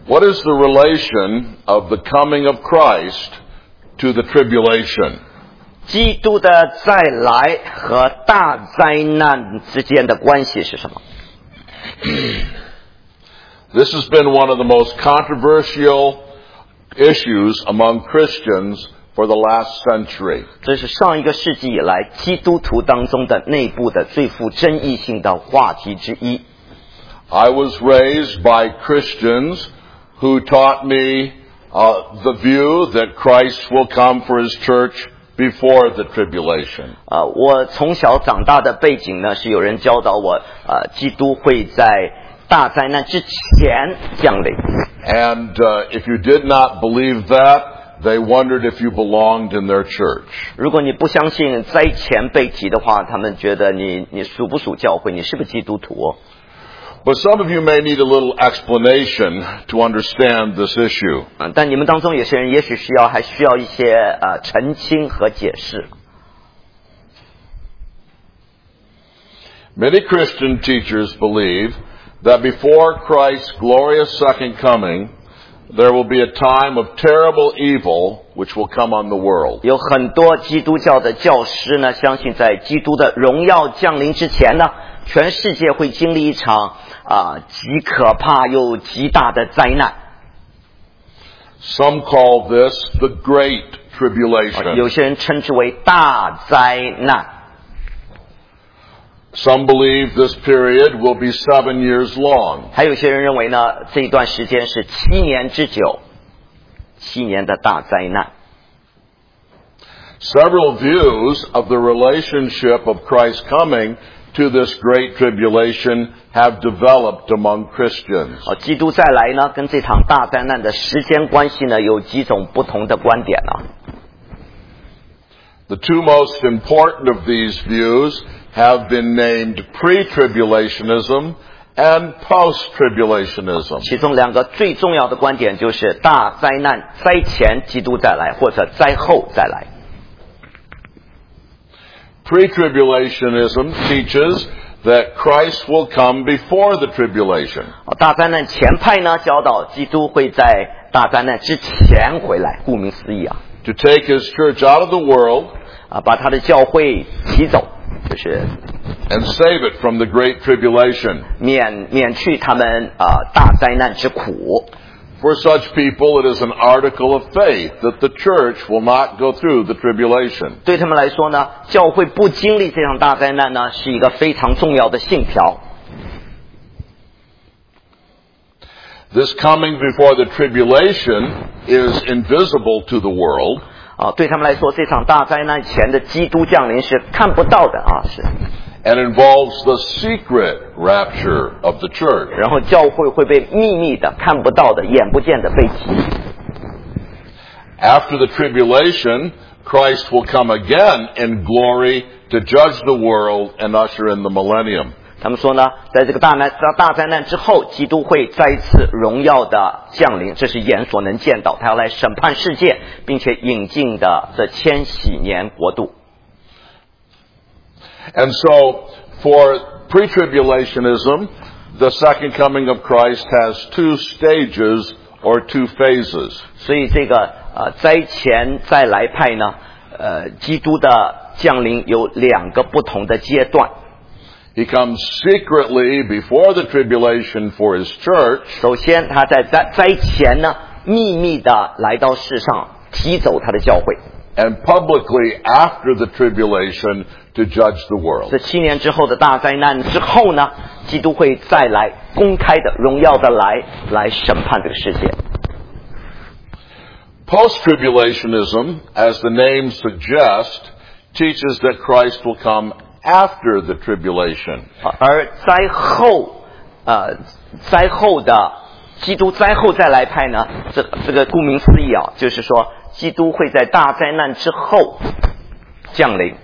What is the relation of the coming of Christ to the tribulation? 基督的再来和大灾难之间的关系是什么？ This has been one of the most controversial issues among Christians for the last century. 这是上一个世纪以来基督徒当中的内部的最富争议性的话题之一。 I was raised by Christians who taught me the view that Christ will come for His church before the tribulation. 我从小长大的背景呢，是有人教导我，基督会在大灾难之前降临。 And if you did not believe that, they wondered if you belonged in their church. 如果你不相信灾前被提的话，他们觉得你属不属教会，你是不是基督徒哦？ But some of you may need a little explanation to understand this issue. 但你们当中有些人也许还需要一些澄清和解释。 Many Christian teachers believe that before Christ's glorious second coming, there will be a time of terrible evil which will come on the world. 有很多基督教的教师呢，相信在基督的荣耀降临之前呢，全世界会经历一场极可怕又极大的灾难。 Some call this the Great Tribulation. 有些人称之为大灾难。 Some believe this period will be 7 years long. 还有些人认为呢，这一段时间是7年之久，7年的大灾难。 Several views of the relationship of Christ's coming to this great tribulation have developed among Christians. 基督再来呢，跟这场大灾难的时间关系呢，有几种不同的观点呢。 The two most important of these views have been named pre-tribulationism and post-tribulationism. 其中两个最重要的观点就是大灾难灾前基督再来，或者灾后再来。 Pre-tribulationism teaches that Christ will come before the tribulation. 大灾难前派呢，教导基督会在大灾难之前回来，顾名思义 to take His church out of the world 把他的教会提走，就是 and save it from the great tribulation. 免去他们大灾难之苦。 For such people, it is an article of faith that the church will not go through the tribulation. 对他们来说呢，教会不经历这场大灾难呢，是一个非常重要的信条。 This coming before the tribulation is invisible to the world. 对他们来说，这场大灾难前的基督降临是看不到的是。 And involves the secret rapture of the church. 然后教会会被秘密的、看不到的、眼不见的被提。 After the tribulation, Christ will come again in glory to judge the world and usher in the millennium. 他们说呢，在这个大灾难之后，基督会再一次荣耀的降临，这是眼所能见到，他要来审判世界，并且引进的这千禧年国度。 And so, for pre-tribulationism, the second coming of Christ has 2 stages or 2 phases. 所以这个灾前再来派呢，基督的降临有2个不同的阶段。 He comes secretly before the tribulation for His church. 首先，他在灾前呢，秘密的来到世上，提走他的教会。 And publicly after the tribulation to judge the world. 这7年之后的大灾难之后呢，基督会再来公开的、荣耀的来审判这个世界。 Post-tribulationism, as the name suggests, teaches that Christ will come after the tribulation. 而灾后的基督灾后再来派呢，这个顾名思义就是说基督会在大灾难之后降临。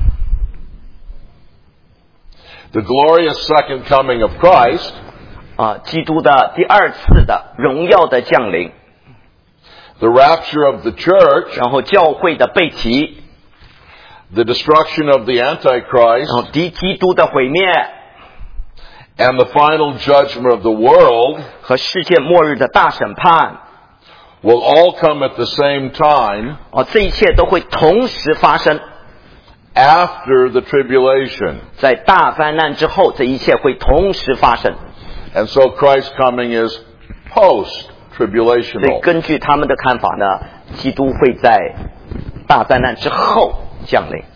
The glorious second coming of Christ 基督的第2次的荣耀的降临， the rapture of the church, 然后教会的被提， the destruction of the Antichrist, 然后基督的毁灭， and the final judgment of the world 和世界末日的大审判， will all come at the same time 这一切都会同时发生。 after the tribulation. 在大灾难之后，这一切会同时发生。 And so Christ's coming is 所以 post-tribulational. 根据他们的看法呢，基督会在大灾难之后降临。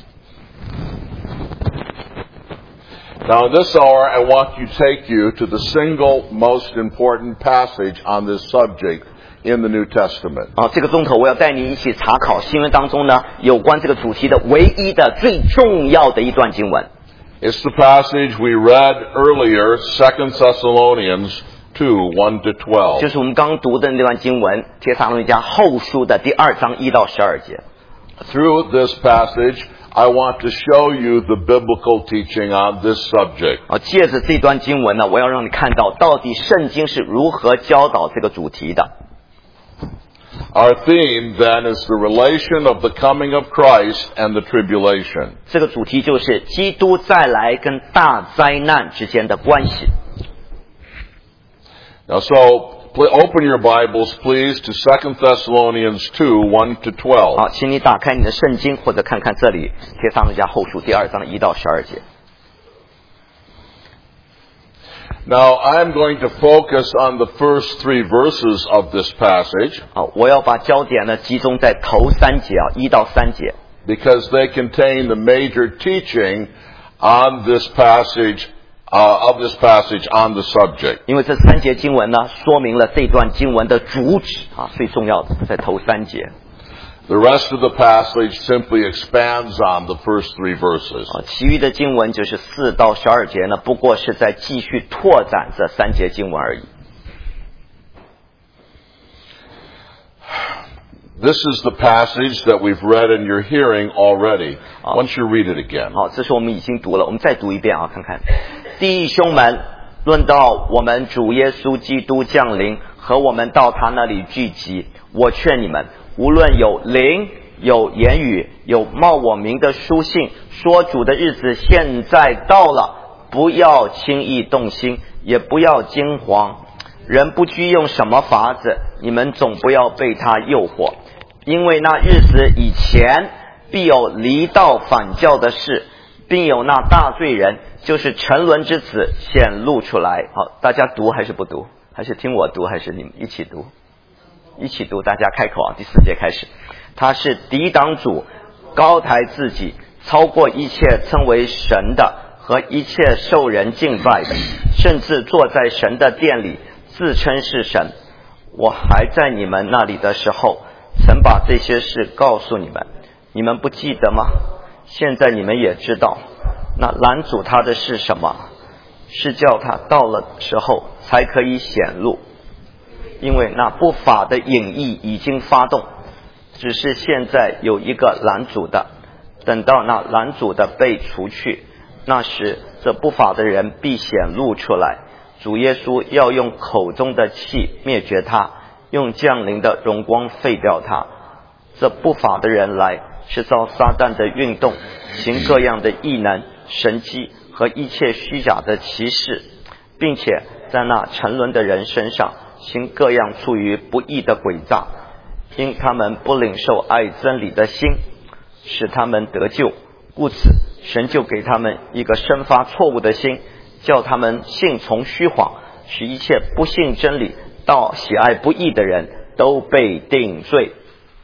Now in this hour, I want to take you to the single most important passage on this subject in the New Testament. 这个钟头我要带你一起查考新约当中呢有关这个主题的唯一的最重要的一段经文。 It's the passage we read earlier, 2 Thessalonians 2, 1 to 12. 就是我们刚读的那段经文，帖撒罗尼迦后书的第2章1到12节。 Through this passage, I want to show you the biblical teaching on this subject. 借着这段经文呢，我要让你看到到底圣经是如何教导这个主题的。 Our theme then is the relation of the coming of Christ and the tribulation. 这个主题就是基督再来跟大灾难之间的关系。 Now open your Bibles please to 2 Thessalonians 2, 1 to 12. 好，请你打开你的圣经，或者看看这里帖撒罗尼迦后书第2章1到12节。 Now I'm going to focus on the first 3 verses of this passage 好，我要把焦点呢集中在头3节1到3节。 because they contain the major teaching on this passage on the subject. 因为这3节经文呢，说明了这段经文的主旨最重要的在头3节。 The rest of the passage simply expands on the first 3 verses. 其余的经文就是4到12节呢，不过是在继续拓展这3节经文而已。 This is the passage that we've read in your hearing already. Why don't you read it again? 好，这是我们已经读了，我们再读一遍看看。弟兄们，论到我们主耶稣基督降临和我们到他那里聚集，我劝你们，无论有灵、有言语、有冒我名的书信，说主的日子现在到了，不要轻易动心，也不要惊惶。人不拘用什么法子，你们总不要被他诱惑，因为那日子以前必有离道反教的事，并有那大罪人，就是沉沦之子显露出来。好，大家读还是不读？还是听我读？还是你们一起读？一起读，大家开口第4节开始。他是抵挡主，高抬自己，超过一切称为神的和一切受人敬拜的，甚至坐在神的殿里，自称是神。我还在你们那里的时候，曾把这些事告诉你们，你们不记得吗？现在你们也知道，那拦阻他的是什么？是叫他到了时候才可以显露，因为那不法的隐意已经发动，只是现在有一个拦阻的，等到那拦阻的被除去，那时这不法的人必显露出来。主耶稣要用口中的气灭绝他，用降临的荣光废掉他。这不法的人来，是照撒旦的运动，行各样的异能、神迹和一切虚假的奇事，并且在那沉沦的人身上行各样出于不义的诡诈，因他们不领受爱真理的心，使他们得救，故此神就给他们一个生发错误的心，叫他们信从虚谎，使一切不信真理到喜爱不义的人都被定罪。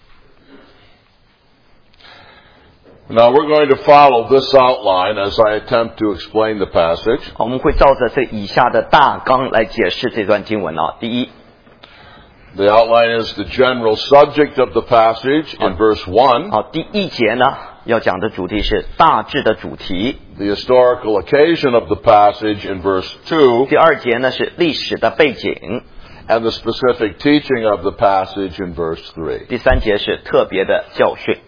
Now we're going to follow this outline as I attempt to explain the passage. 我们会照着这以下的大纲来解释这段经文。第一， The outline is the general subject of the passage in verse 1. 第1节呢要讲的主题是大致的主题。 The historical occasion of the passage in verse 2. 第2节呢是历史的背景。 And the specific teaching of the passage in verse 3. 第3节是特别的教训。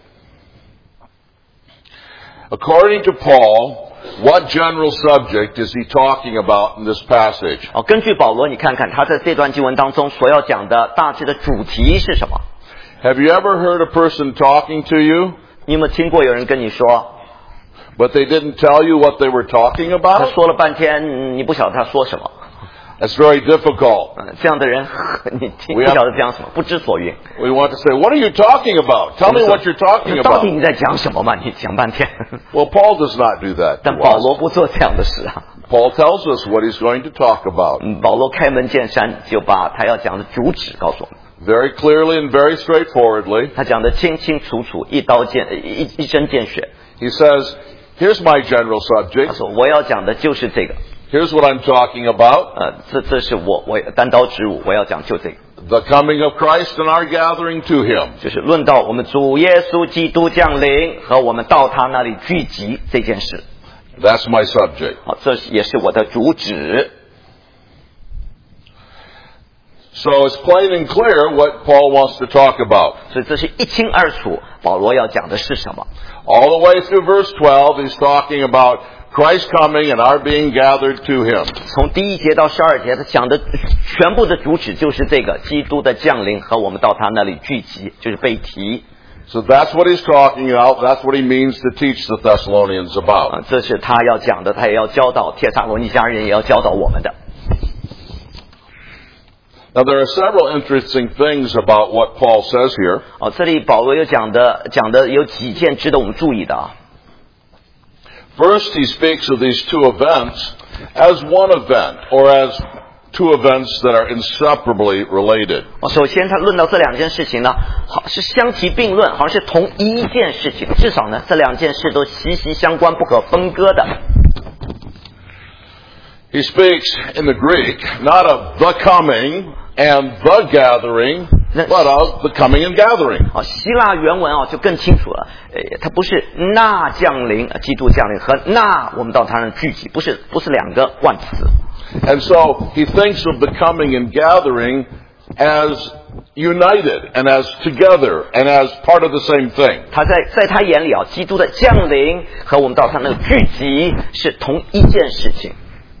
According to Paul, what general subject is he talking about in this passage? 根据保罗，你看看他在这段经文当中所要讲的大致的主题是什么？ Have you ever heard a person talking to you? 你有没有听过有人跟你说 but they didn't tell you what they were talking 他 about? 说了半天，你不晓得他说什么。 That's very difficult. 这样的人，你听不晓得讲什么，不知所云。 We want to say, what are you talking about? Tell me what you're talking 到底 about. 你在讲什么嘛？你讲半天。 Well, Paul does not do that 但 to 保 us. 罗不做这样的事啊。 Paul tells us what he's going to talk about. 保罗开门见山，就把他要讲的主旨告诉我们。 Very clearly and very straightforwardly. 他讲的清清楚楚，一针见血。 He says, here's my general 他 subject. 说我要讲的就是这个。 Here's what I'm talking about. 这是我单刀直入，我要讲就这个， The coming of Christ and our gathering to him. 就是论到我们主耶稣基督降临和我们到他那里聚集这件事。 That's my subject. 好，这也是我的主旨。 So it's plain and clear what Paul wants to talk about. 所以这是一清二楚，保罗要讲的是什么？ All the way through verse 12, he's talking about Christ coming and our being gathered to him. 从第1节到12节，他讲的全部的主旨就是这个基督的降临和我们到他那里聚集，就是被提。 So that's what he's talking about. That's what he means to teach the Thessalonians about. 这是他要讲的，他也要教导帖撒罗尼迦人，也要教导我们的。 Now there are several interesting things about what Paul says here. 这里保罗有讲的有几件值得我们注意的啊。 First, he speaks of these two events as one event, or as two events that are inseparably related. 首先他论到这两件事情呢，好是相提并论，好像是同一件事情，至少呢这两件事都息息相关，不可分割的。 He speaks in the Greek not of the coming and the gathering, but of the coming and gathering. 希腊原文就更清楚了，它不是那降临，基督降临和那我们到他那聚集，不是两个万词。 And so he thinks of the coming and gathering as united and as together and as part of the same thing. 他在他眼里基督的降临和我们到他那个聚集是同一件事情。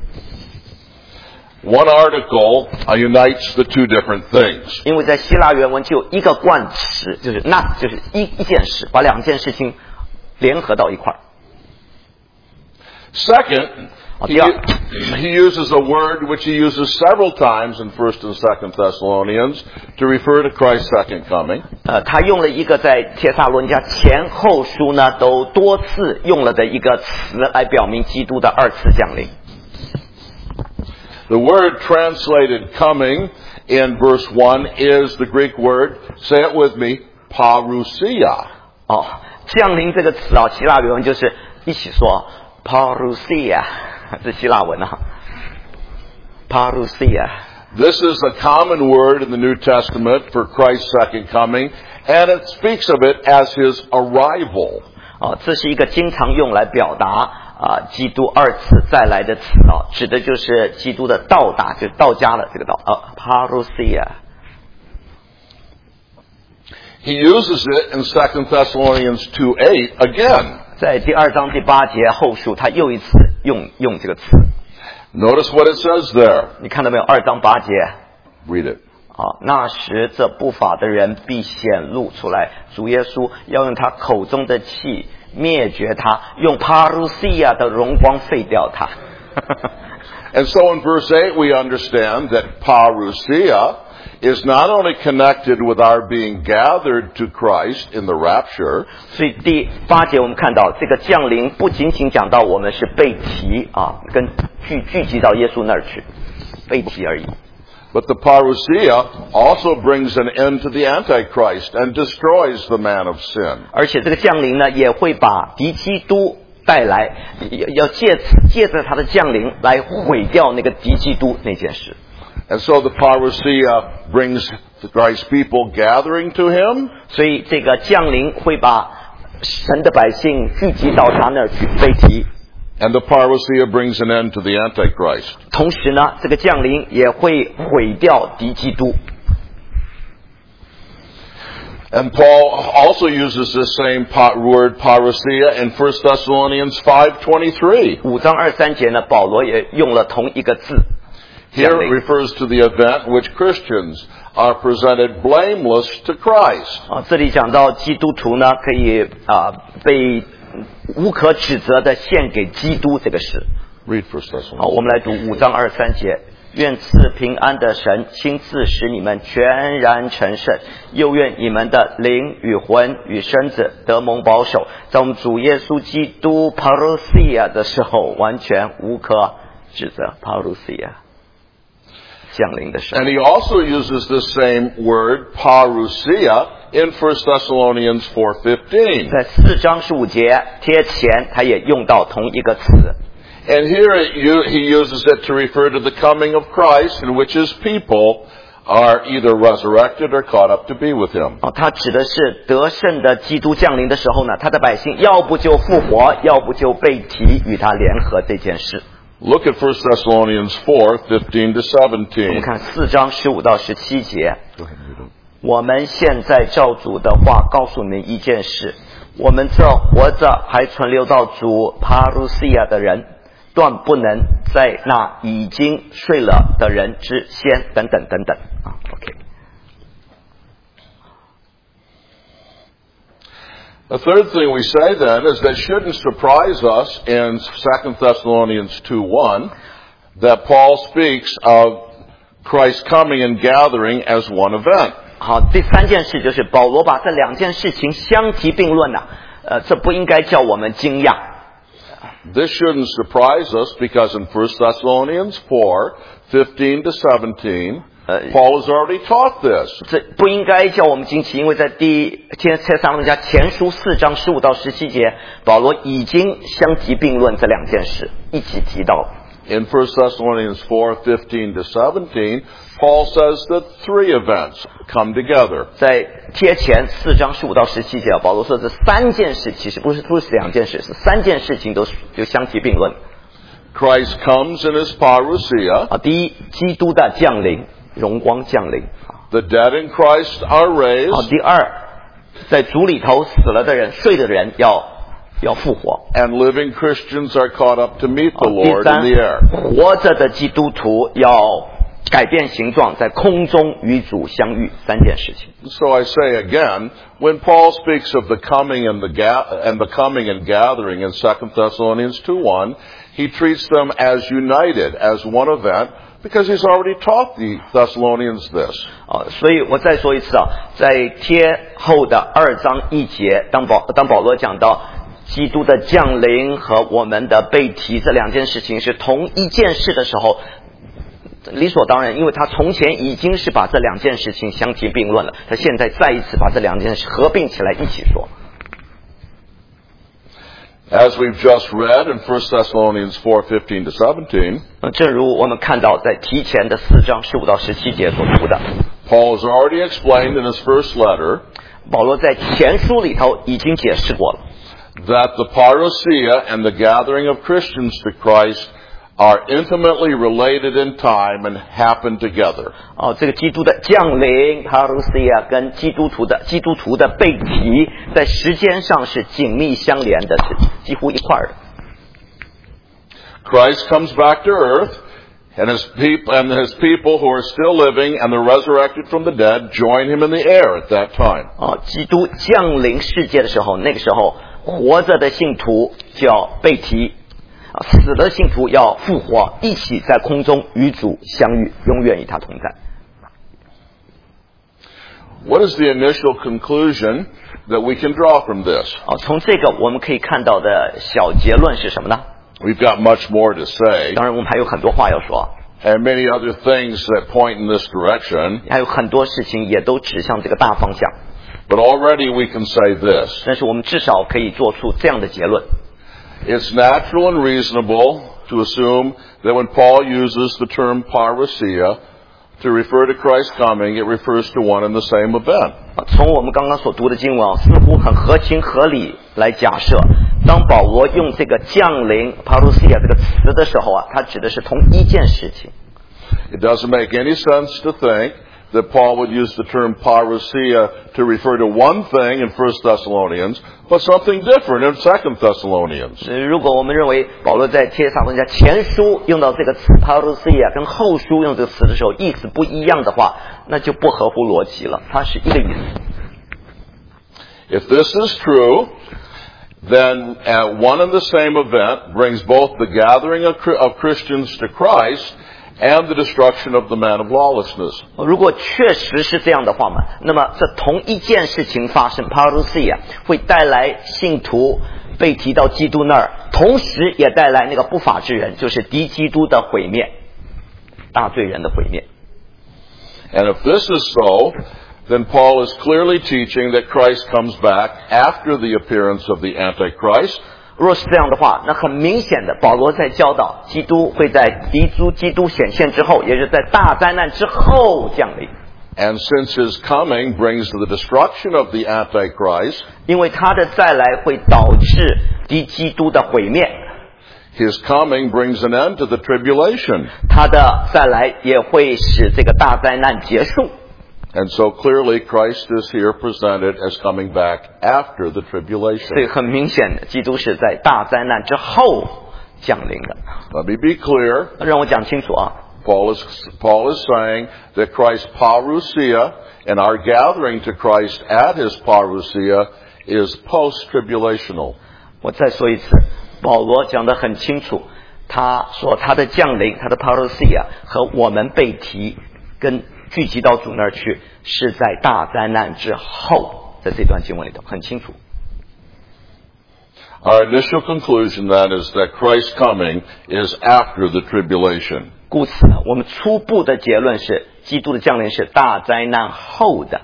One article unites the two different things. 因为在希腊原文就有一个冠词，就是那就是一件事，把两件事情联合到一块儿。 Second, he uses a word which he uses several times in 1st and 2nd Thessalonians to refer to Christ's second coming. 他用了一个在帖撒罗尼迦前后书呢都多次用了的一个词来表明基督的二次降临。 The word translated coming in verse 1 is the Greek word, say it with me, parousia. 降临这个词希腊原文就是一起说 parousia， 这希腊文parousia。 This is a common word in the New Testament for Christ's second coming, and it speaks of it as his arrival. 这是一个经常用来表达基督二次再来的词指的就是基督的到达，就是到家了这个到parousia。 He uses it in 2 Thessalonians 2:8 again. 在第2章第8节后述，他又一次用这个词。 Notice what it says there. 你看到没有？2章8节。 Read it. 那时这不法的人必显露出来，主耶稣要用他口中的气灭绝他，用parousia的荣光废掉他。 And so in verse 8 we understand that parousia is not only connected with our being gathered to Christ in the rapture. 所以第8节我们看到这个降临不仅仅讲到我们是被提跟聚集到耶稣那儿去，被提而已。 But the parousia also brings an end to the Antichrist and destroys the man of sin. 而且这个降临呢，也会把敌基督带来，要借着他的降临来毁掉那个敌基督那件事。 And so the parousia brings Christ's people gathering to him. 所以这个降临会把神的百姓聚集到他那儿去被提。 And the parousia brings an end to the Antichrist. 同时呢，这个降临也会毁掉敌基督。 And Paul also uses this same word parousia in 1 Thessalonians 5:23. 5章23节呢，保罗也用了同一个字。 Here it refers to the event in which Christians are presented blameless to Christ. 这里讲到基督徒呢，可以被无可指责的献给基督这个事。 Read 1 Thessalonians. 好，我们来读5章23节。愿赐平安的神亲自使你们全然成圣，又愿你们的灵与魂与身子得蒙保守，在我们主耶稣基督 parousia 的时候完全无可指责。parousia 降临的时候。 And he also uses this same word, parousia, in 1 Thessalonians 4:15. 在4章15节贴前他也用到同一个词。 And here he uses it to refer to the coming of Christ, in which his people are either resurrected or caught up to be with him. 他指的是得胜的基督降临的时候呢，他的百姓要不就复活，要不就被提与他联合这件事。 Look at 1 Thessalonians 4:15 to 17. 我们看4章15到17节。我们现在照主的话告诉你们一件事，我们这活着还存留到主帕鲁西亚的人，断不能在那已经睡了的人之先，等等等等啊。OK。 The third thing we say then is that shouldn't surprise us in 2 Thessalonians 2:1 that Paul speaks of Christ's coming and gathering as one event. 好，第3件事就是保罗把这2件事情相提并论了，这不应该叫我们惊讶。 This shouldn't surprise us because in 1 Thessalonians 4:15 to 17, Paul has already taught this. 这不应该叫我们惊奇，因为在帖撒罗尼迦前书4章15到17节，保罗已经相提并论这2件事，一起提到。 In 1 Thessalonians 4:15 to 17, Paul says that 3 events come together. 在贴前4章15到17节，保罗说这3件事其实不是2件事，是3件事情都相提并论。 Christ comes in his parousia. 第一，基督的降临，荣光降临。 The dead in Christ are raised. 第二，在主里头死了的人、睡的人要复活。 And living Christians are caught up to meet the Lord in the air. 活着的基督徒要改变形状，在空中与主相遇，3件事情。 So I say again, when Paul speaks of the coming and the coming and gathering in 2 Thessalonians 2:1, he treats them as united, as one event, because he's already taught the Thessalonians this. 所以我再说一次在贴后的2章1节，当保罗讲到基督的降临和我们的被提这2件事情是同一件事的时候，理所当然，因为他从前已经是把这2件事情相提并论了，他现在再一次把这2件事合并起来一起说。 As we've just read in 1 Thessalonians 4:15 to 17, 正如我们看到在提前的4章15到17节所读的， Paul has already explained in his first letter 保罗在前书里头已经解释过了， that the parousia and the gathering of Christians to Christ are intimately related in time and happen together. 这个基督的降临 parousia 跟基督徒的被提在时间上是紧密相连的，是几乎一块的。 Christ comes back to earth, and his people who are still living and the resurrected from the dead join him in the air at that time. 基督降临世界的时候，那个时候活着的信徒就要被提，死了信徒要复活，一起在空中与主相遇，永远与他同在。 What is the initial conclusion that we can draw from this? 从这个我们可以看到的小结论是什么呢？ We've got much more to say, 当然我们还有很多话要说， and many other things that point in this direction, 还有很多事情也都指向这个大方向。 but already we can say this. 但是我们至少可以做出这样的结论。 It's natural and reasonable to assume that when Paul uses the term parousia to refer to Christ's coming, it refers to one and the same event. 从我们刚刚所读的经文似乎很合情合理来假设，当保罗用这个降临 parousia 这个词的时候他指的是同一件事情。 It doesn't make any sense to think that Paul would use the term parousia to refer to one thing in 1 Thessalonians, but something different in 2 Thessalonians. 如果我们认为保罗在帖撒罗尼迦前书用到这个词 parousia 跟后书用这个词的时候意思不一样的话，那就不合乎逻辑了，它是一个意思。 If this is true, then one and the same event brings both the gathering of Christians to Christ and the destruction of the man of lawlessness. 如果确实是这样的话嘛，那么这同一件事情发生 parousia 会带来信徒被提到基督那儿，同时也带来那个不法之人，就是敌基督的毁灭，大罪人的毁灭。 And if this is so, then Paul is clearly teaching that Christ comes back after the appearance of the Antichrist. 若是这样的话，那很明显的，保罗在教导基督会在基督显现之后，也就是在大灾难之后降临。 And since his coming brings the destruction of the Antichrist, 因为他的再来会导致敌基督的毁灭， his coming brings an end to the tribulation. 他的再来也会使这个大灾难结束。 And so clearly Christ is here presented as coming back after the 所以 tribulation. 很明显的，基督是在大灾难之后降临的。 Let me be clear. 让我讲清楚啊， Paul is saying that Christ's parousia and our gathering to Christ at his parousia is post-tribulational. 我再说一次，保罗讲得很清楚，他说他的降临，他的 parousia 和我们被提跟聚集到主那儿去，是在大灾难之后，在这段经文里头很清楚。 Our initial conclusion then is that Christ's coming is after the tribulation. 故此呢，我们初步的结论是，基督的降临是大灾难后的。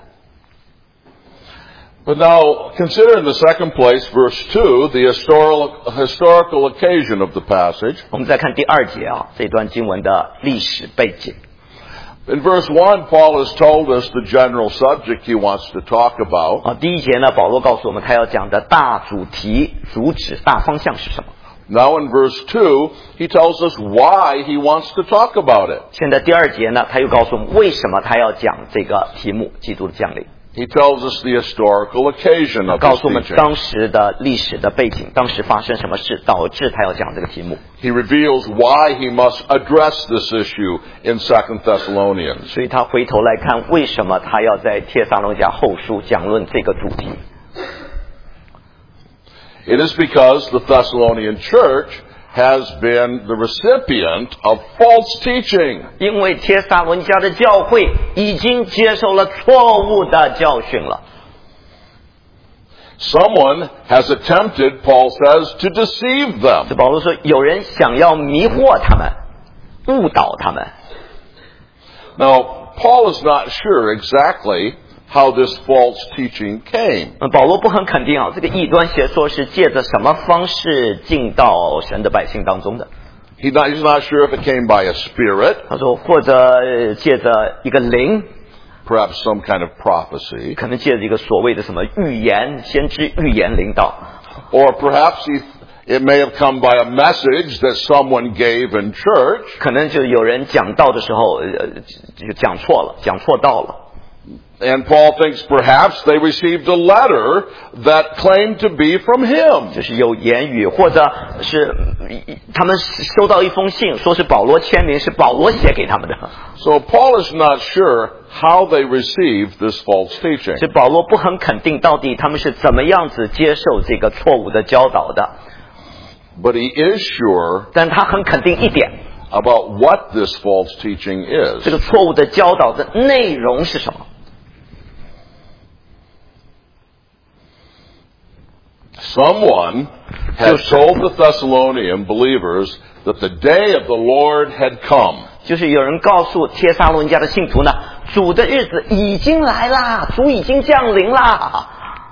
But now, consider in the second place, verse 2, the historical occasion of the passage. 我们再看第二节啊，这段经文的历史背景。 In verse 1, Paul has told us the general subject he wants to talk about. 第一节呢，保罗告诉我们他要讲的大主题、主旨、大方向是什么。 Now in verse 2, he tells us why he wants to talk about it. 现在第二节呢，他又告诉我们为什么他要讲这个题目——基督的降临。 He tells us the historical occasion of 告 his 诉我们 teaching. 当时的历史的背景，当时发生什么事导致他要讲这个题目。 He reveals why he must address this issue in 2 Thessalonians. 所以他回头来看，为什么他要在帖撒罗尼迦后书讲论这个主题。 It is because the Thessalonian church has been the recipient of false teaching. 因为帖撒罗尼迦的教会已经接受了错误的教训了。 Someone has attempted, Paul says, to deceive them. 这保罗说，有人想要迷惑他们，误导他们。 Now, Paul is not sure exactly how this false teaching came. 保罗不很肯定啊，这个异端邪说是借着什么方式进到神的百姓当中的。 He's not sure if it came by a spirit, 他说，或者借着一个灵， perhaps some kind of prophecy, 可能借着一个所谓的什么预言、先知预言领导， or perhaps it may have come by a message that someone gave in church. 可能就有人讲道的时候就讲错了，讲错道了。 And Paul thinks perhaps they received a letter that claimed to be from him. 就是有言语，或者是他们收到一封信，说是保罗签名，是保罗写给他们的。 So Paul is not sure how they received this false teaching. 所以保罗不很肯定到底他们是怎么样子接受这个错误的教导的。 But he is sure 但他很肯定一点， about what this false teaching 这 is. 个错误的教导的内容是什么。 Someone had told the Thessalonian believers that the day of the Lord had come. 就是有人告诉帖撒罗尼迦的信徒呢，主的日子已经来啦，主已经降临啦。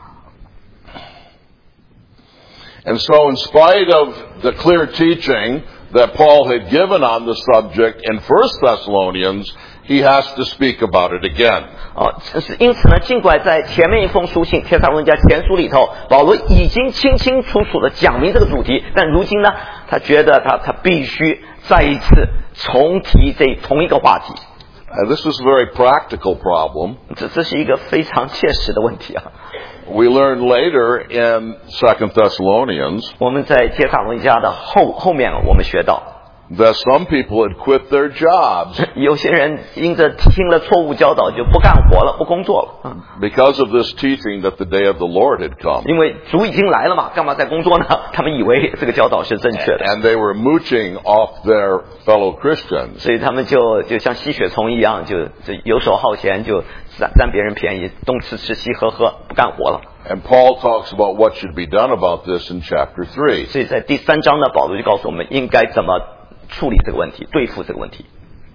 And so in spite of the clear teaching that Paul had given on the subject in 1 Thessalonians, he has to speak about it again. 因此呢，尽管在前面一封书信帖撒罗尼迦前书里头，保罗已经清清楚楚的讲明这个主题，但如今呢，他觉得他必须再一次重提这同一个话题。 This is a very practical problem. 这是一个非常切实的问题啊。 We learn later in 2 Thessalonians 我们在帖撒罗尼迦的后面，我们学到 that some people had quit their jobs 有些人因着听了错误教导就不干活了，不工作了。 because of this teaching that the day of the Lord had come. 因为主已经来了嘛，干嘛再工作呢？他们以为这个教导是正确的， And they were mooching off their fellow Christians. 所以他们就像吸血虫一样，就游手好闲，就占别人便宜，东吃吃西喝喝，不干活了。 And Paul talks about what should be done about this in chapter 3. 所以在第3章呢，保罗就告诉我们应该怎么处理这个问题，对付这个问题。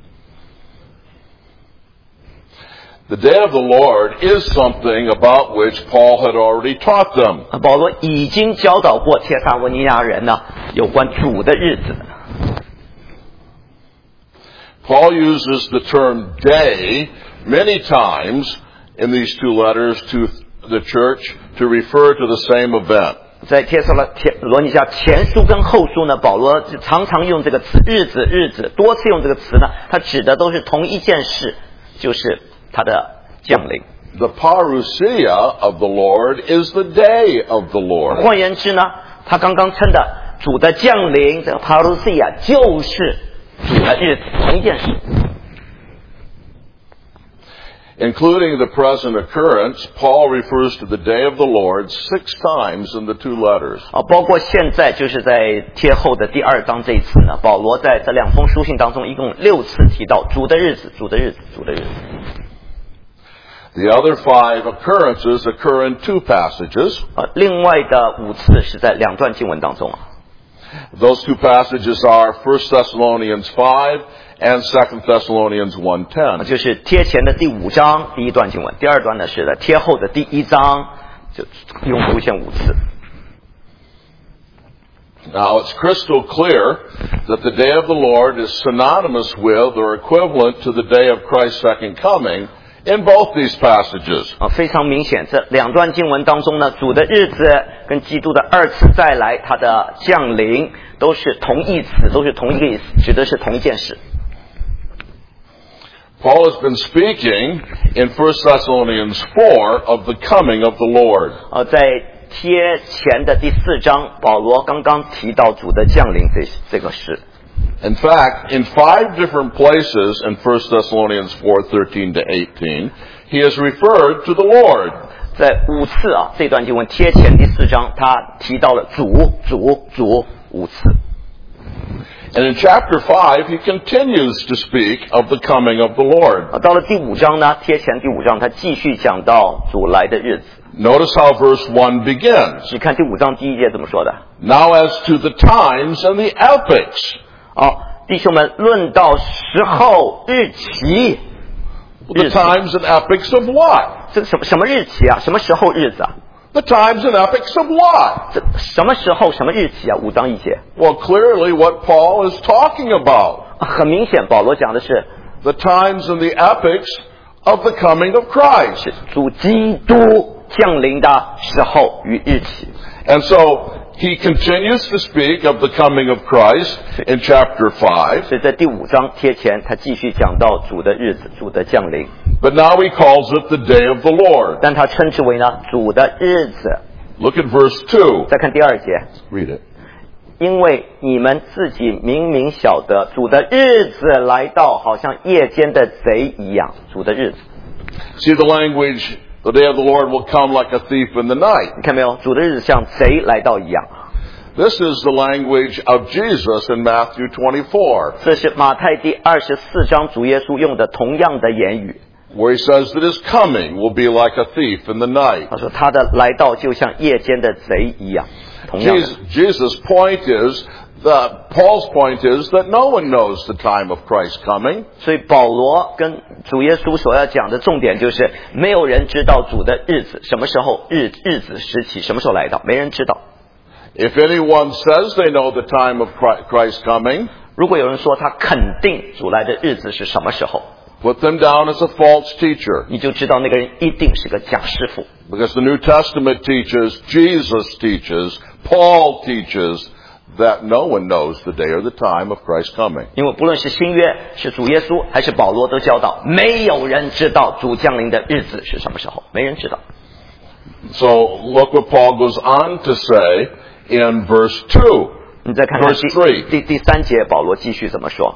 The day of the Lord is something about which Paul had already taught them. 保罗已经教导过帖撒罗尼亚人呢，有关主的日子。 Paul uses the term day many times in these two letters to the church to refer to the same event. 在帖撒罗尼迦前书跟后书呢，保罗常常用这个词日子，多次用这个词呢，它指的都是同一件事，就是他的降临。 The parousia of the Lord is the day of the Lord. 换言之呢，他刚刚称的主的降临，这个 parousia 就是主的日子，同一件事。 Including the present occurrence, Paul refers to the day of the Lord 6 times in the 2 letters. 包括现在就是在贴后的第2章这一次呢，保罗在这2封书信当中一共6次提到主的日子，主的日子，主的日子。 The other 5 occurrences occur in 2 passages. 另外的5次是在2段经文当中。 Those 2 passages are 1 Thessalonians 5 and 2 Thessalonians 1:10. 就是贴前的第5章第1段经文，第2段呢是在贴后的第1章，就一共出现5次。 Now it's crystal clear that the day of the Lord is synonymous with or equivalent to the day of Christ's second coming in both these passages. 非常明显，这2段经文当中呢，主的日子跟基督的2次再来，他的降临都是同义词，都是同一个意思，指的是同一件事。 Paul has been speaking in 1 Thessalonians 4 of the coming of the Lord. 在贴前的第4章，保罗刚刚提到主的降临这个事。 In fact, in 5 different places in 1 Thessalonians 4:13 to 18, he has referred to the Lord. 在5次这段经文贴前第4章，他提到了主5次。 And in chapter 5, he continues to speak of the coming of the Lord. 到了第5章呢，贴前第5章，他继续讲到主来的日子。 Notice how verse 1 begins. 你看第5章第1节怎么说的？ Now as to the times and the epochs. 弟兄们，论到时候日期。 The times and epochs of what? 这什么日期啊？什么时候日子啊？ The times and epochs of what? 这什么时候什么日期啊？5章1节。 Well, clearly what Paul is talking about. 很明显，保罗讲的是 The times and the epochs of the coming of Christ. 主基督降临的时候与日期。 And so he continues to speak of the coming of Christ in chapter 5. 所以在第5章贴前，他继续讲到主的日子，主的降临。 But now he calls it the day of the Lord. 但他称之为呢主的日子。 Look at verse 2. 再看第2节。 Read it. 因为你们自己明明晓得，主的日子来到，好像夜间的贼一样。主的日子。 See the language, the day of the Lord will come like a thief in the night. 你看没有？主的日子像贼来到一样。 This is the language of Jesus in Matthew 24. 这是马太第24章主耶稣用的同样的言语。 Where he says that his coming will be like a thief in the night. 他说他的来到就像夜间的贼一样。同样的。 Jesus' point is Paul's point is that no one knows the time of Christ's coming. 所以保罗跟主耶稣所要讲的重点就是，没有人知道主的日子什么时候日子时期什么时候来到，没人知道。 If anyone says they know the time of Christ's coming, 如果有人说他肯定主来的日子是什么时候， put them down as a false teacher. 你就知道那个人一定是个假师傅。 Because the New Testament teaches, Jesus teaches, Paul teaches that no one knows the day or the time of Christ's coming. 因为不论是新约是主耶稣还是保罗都教导，没有人知道主降临的日子是什么时候，没人知道。 So look what Paul goes on to say in verse 2. 你再看看 Verse 3. 第3节，保罗继续怎么说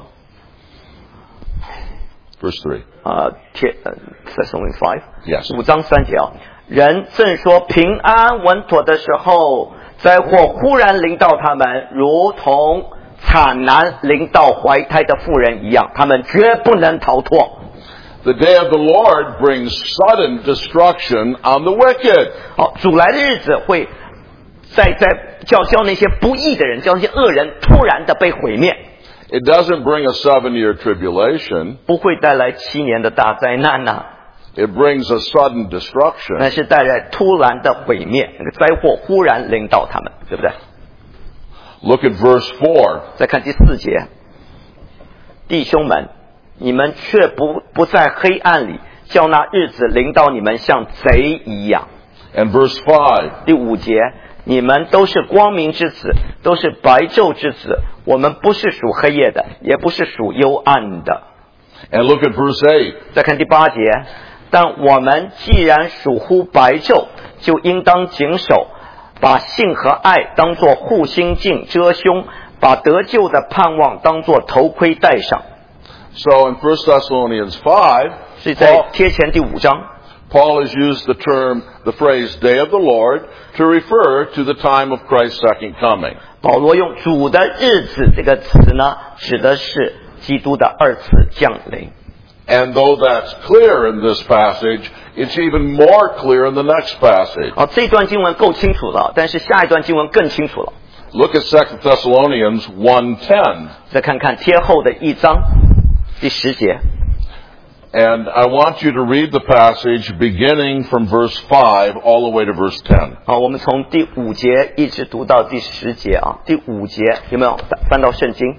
Verse 3. Thessalonians 5 Yes. 5章3节啊，人正说平安稳妥的时候，灾祸忽然临到他们，如同产难临到怀胎的妇人一样，他们绝不能逃脱。 The day of the Lord brings sudden destruction on the wicked. 好，主来的日子会叫那些不义的人，叫那些恶人突然的被毁灭。 It doesn't bring a 7-year tribulation. 不会带来7年的大灾难啊， It brings a sudden destruction. 那是带来突然的毁灭，那个灾祸忽然临到他们，对不对？ Look at verse 4. 再看第4节，弟兄们，你们却不在黑暗里，叫那日子临到你们像贼一样。 And verse 5. 第5节，你们都是光明之子，都是白昼之子，我们不是属黑夜的，也不是属幽暗的。 And look at verse 8. 再看第8节，但我们既然属乎白昼，就应当谨守，把信和爱当作护心镜遮胸，把得救的盼望当作头盔戴上。 So in 1 Thessalonians 5, 所以在贴前第5章， Paul has used the phrase day of the Lord to refer to the time of Christ's second coming. 保罗用主的日子这个词呢，指的是基督的2次降临。 And though that's clear in this passage, it's even more clear in the next passage. 好，这段经文够清楚了，但是下一段经文更清楚了。 Look at 2 Thessalonians 1:10. 再看看贴后的1章第10节。 And I want you to read the passage beginning from verse 5 all the way to verse 10. 好，我们从第5节一直读到第10节啊。第5节有没有翻到圣经？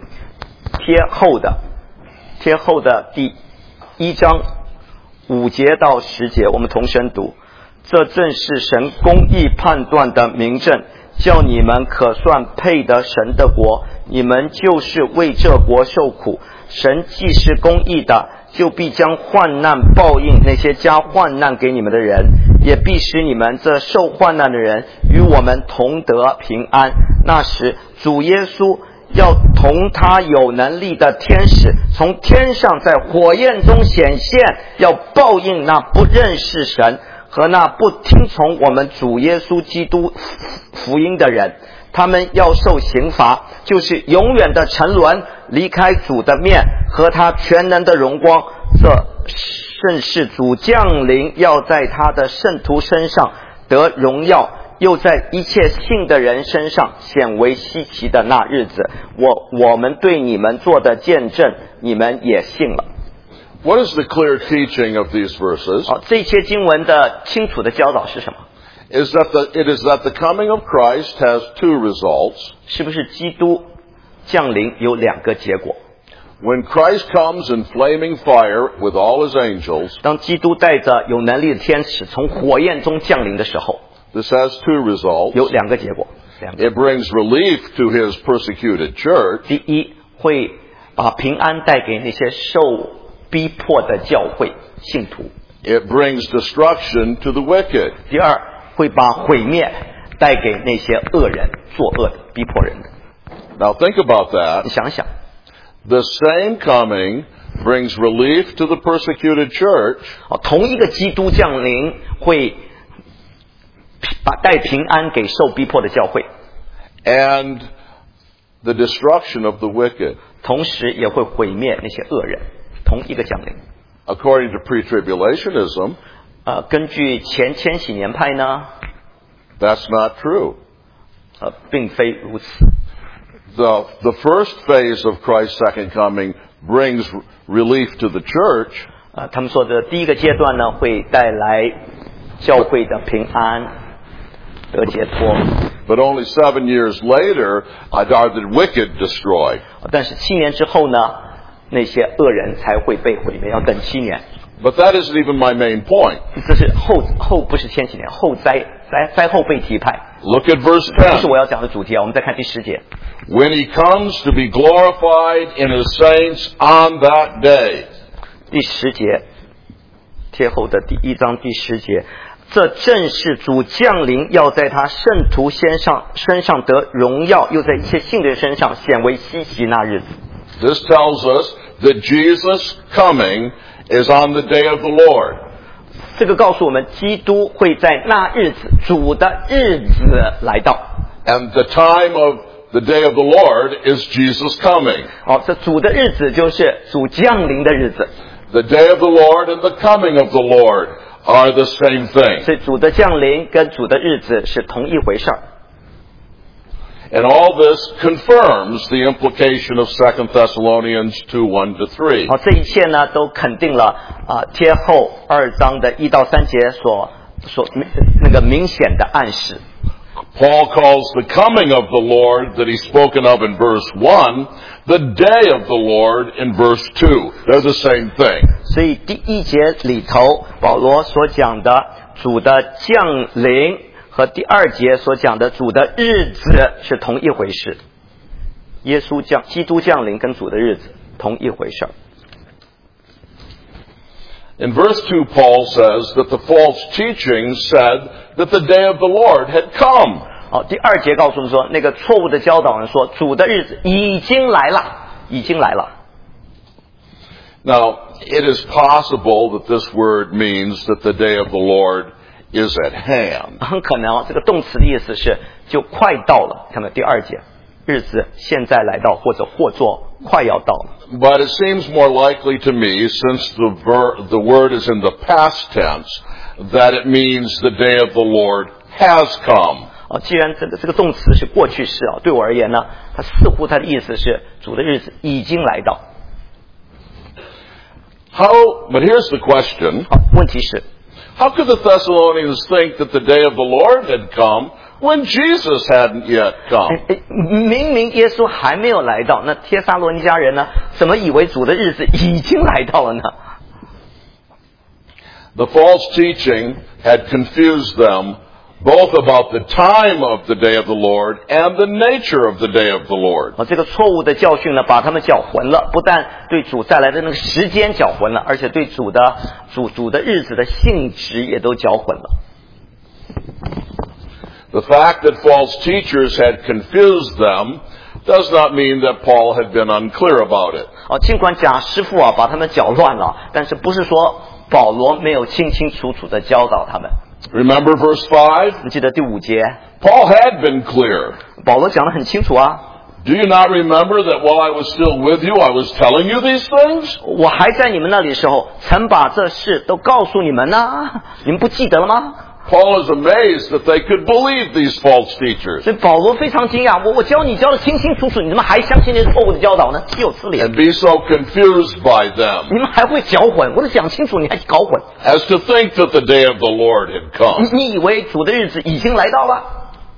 贴后的第1章5节到10节，我们同声读。这正是神公义判断的明证，叫你们可算配得神的国，你们就是为这国受苦。神既是公义的，就必将患难报应那些加患难给你们的人，也必使你们这受患难的人与我们同得平安。那时主耶稣要同他有能力的天使从天上在火焰中显现，要报应那不认识神和那不听从我们主耶稣基督福音的人。他们要受刑罚，就是永远的沉沦，离开主的面和他全能的荣光。这正是主降临，要在他的圣徒身上得荣耀，又在一切信的人身上显为稀奇的那日子。我们对你们做的见证，你们也信了。 What is the clear teaching of these verses? 好，这些经文的清楚的教导是什么？ It is that the coming of Christ has 2 results. 是不是基督降临有2个结果？ When Christ comes in flaming fire with all his angels, 当基督带着有能力的天使从火焰中降临的时候， this has 2 results. 有2个结果。 It brings relief to his persecuted church. 第一，会把平安带给那些受逼迫的教会信徒。 It brings destruction to the wicked. 第二，会把毁灭带给那些恶人、作恶的、逼迫人的。 Now think about that. 你想想， The same coming brings relief to the persecuted church. 同一个基督降临会带平安给受逼迫的教会， And the destruction of the wicked. 同时也会毁灭那些恶人。同一个降临。 According to pre-tribulationism, 根据前千禧年派呢， that's not true. 并非如此。 The first phase of Christ's second coming brings relief to the church. 他们说的第一个阶段呢，会带来教会的平安得解脱。 But only 7 years later are the wicked destroyed. 但是7年之后呢，那些恶人才会被毁灭，要等7年。 But that isn't even my main point. 这是后不是千禧年，后灾后被提派。 Look at verse 这是 10. 我要讲的主题啊。我们再看第10节。 When he comes to be glorified in his saints on that day. 第10节，贴后的第1章第10节， 这正是主降临，要在他圣徒身上得荣耀，又在一切信的人身上显为稀奇那日子。 This tells us that Jesus' coming is on the day of the Lord. 这个告诉我们，基督会在那日子，主的日子来到。 And the time of the day of the Lord is Jesus' coming. 这主的日子就是主降临的日子。 The day of the Lord and the coming of the Lord are the same thing. 所以主的降临跟主的日子是同一回事儿。 And all this confirms the implication of 2 Thessalonians 2:1-3. 这一切呢都肯定了贴后2章的1到3节所那个明显的暗示。 Paul calls the coming of the Lord that he's spoken of in verse 1 the day of the Lord in verse 2. They're the same thing. 所以第1节里头保罗所讲的主的降临和第2节所讲的主的日子是同一回事。基督降临跟主的日子同一回事。 In verse 2, Paul says that the false teaching said that the day of the Lord had come. 第2节告诉我们说，那个错误的教导人说，主的日子已经来了，已经来了。 Now, it is possible that this word means that the day of the Lord is at hand. 很可能这个动词的意思是就快到了，看到第2节，日子现在来到，或作快要到了。 But it seems more likely to me, since the word is in the past tense, that it means the day of the Lord has come. 既然这个动词是过去式对我而言呢，它似乎它的意思是主的日子已经来到。 But here's the question. 问题是 How could the Thessalonians think that the day of the Lord had come when Jesus hadn't yet come? 明明耶稣还没有来到，那帖撒罗尼迦人呢，怎么以为主的日子已经来到了呢？ The false teaching had confused them both about the time of the day of the Lord and the nature of the day of the Lord. 这个错误的教训呢，把他们搅混了，不但对主带来的那个时间搅混了，而且对主的日子的性质也都搅混了。 The fact that false teachers had confused them does not mean that Paul had been unclear about it. 尽管假师傅把他们搅乱了，但是不是说保罗没有清清楚楚的教导他们。 Remember verse 5? 你记得第5节 Paul had been clear. 保罗讲得很清楚 Do you not remember that while I was still with you, I was telling you these things? 我还在你们那里的时候，曾把这事都告诉你们呢，你们不记得了吗？ Paul is amazed that they could believe these false teachers. 所以保罗非常惊讶，我教你教得清清楚楚，你怎么还相信这些错误的教导呢？岂有此理！ And be so confused by them 你们还会搅混，我都讲清楚，你还搞混。 as to think that the day of the Lord had come. 你以为主的日子已经来到了？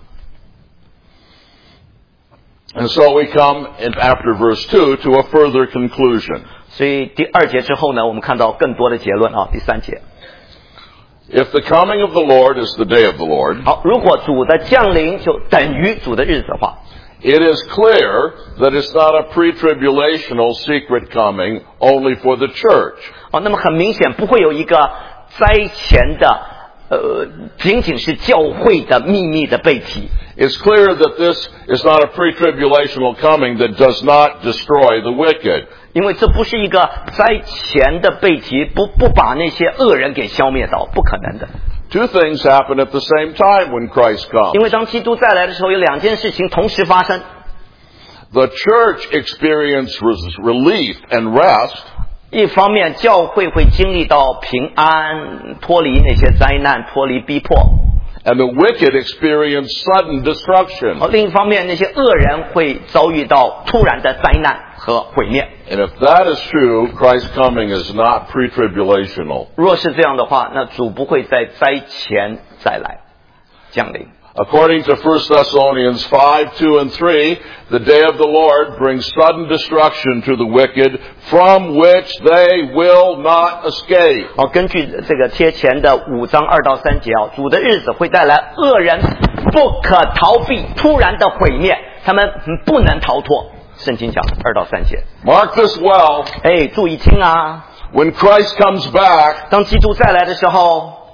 And so we come after verse 2 to a further conclusion. 所以第2节之后呢，我们看到更多的结论第3节。 If the coming of the Lord is the day of the Lord, 好，如果主的降临就等于主的日子的话， it is clear that it's not a pre-tribulational secret coming only for the church. 那么很明显不会有一个灾前的仅仅是教会的秘密的背题。 It's clear that this is not a pre-tribulational coming that does not destroy the wicked. 因为这不是一个灾前的背题，不把那些恶人给消灭到，不可能的。 Two things happen at the same time when Christ 因 comes. 为当基督再来的时候，有2件事情同时发生。 The church experiences relief and rest. 一方面，教会会经历到平安，脱离那些灾难，脱离逼迫。 And the wicked experience sudden destruction. 另一方面，那些恶人会遭遇到突然的灾难和毁灭。 And if that is true, Christ's coming is not pre-tribulational. 若是这样的话，那主不会在灾前再来降临。 According to 1 Thessalonians 5:2 and 3, the day of the Lord brings sudden destruction to the wicked, from which they will not escape. 根据这个贴前的5章2到3节主的日子会带来恶人不可逃避突然的毁灭，他们不能逃脱。圣经讲2到3节。 Mark this well. 注意听 When Christ comes back, 当基督再来的时候。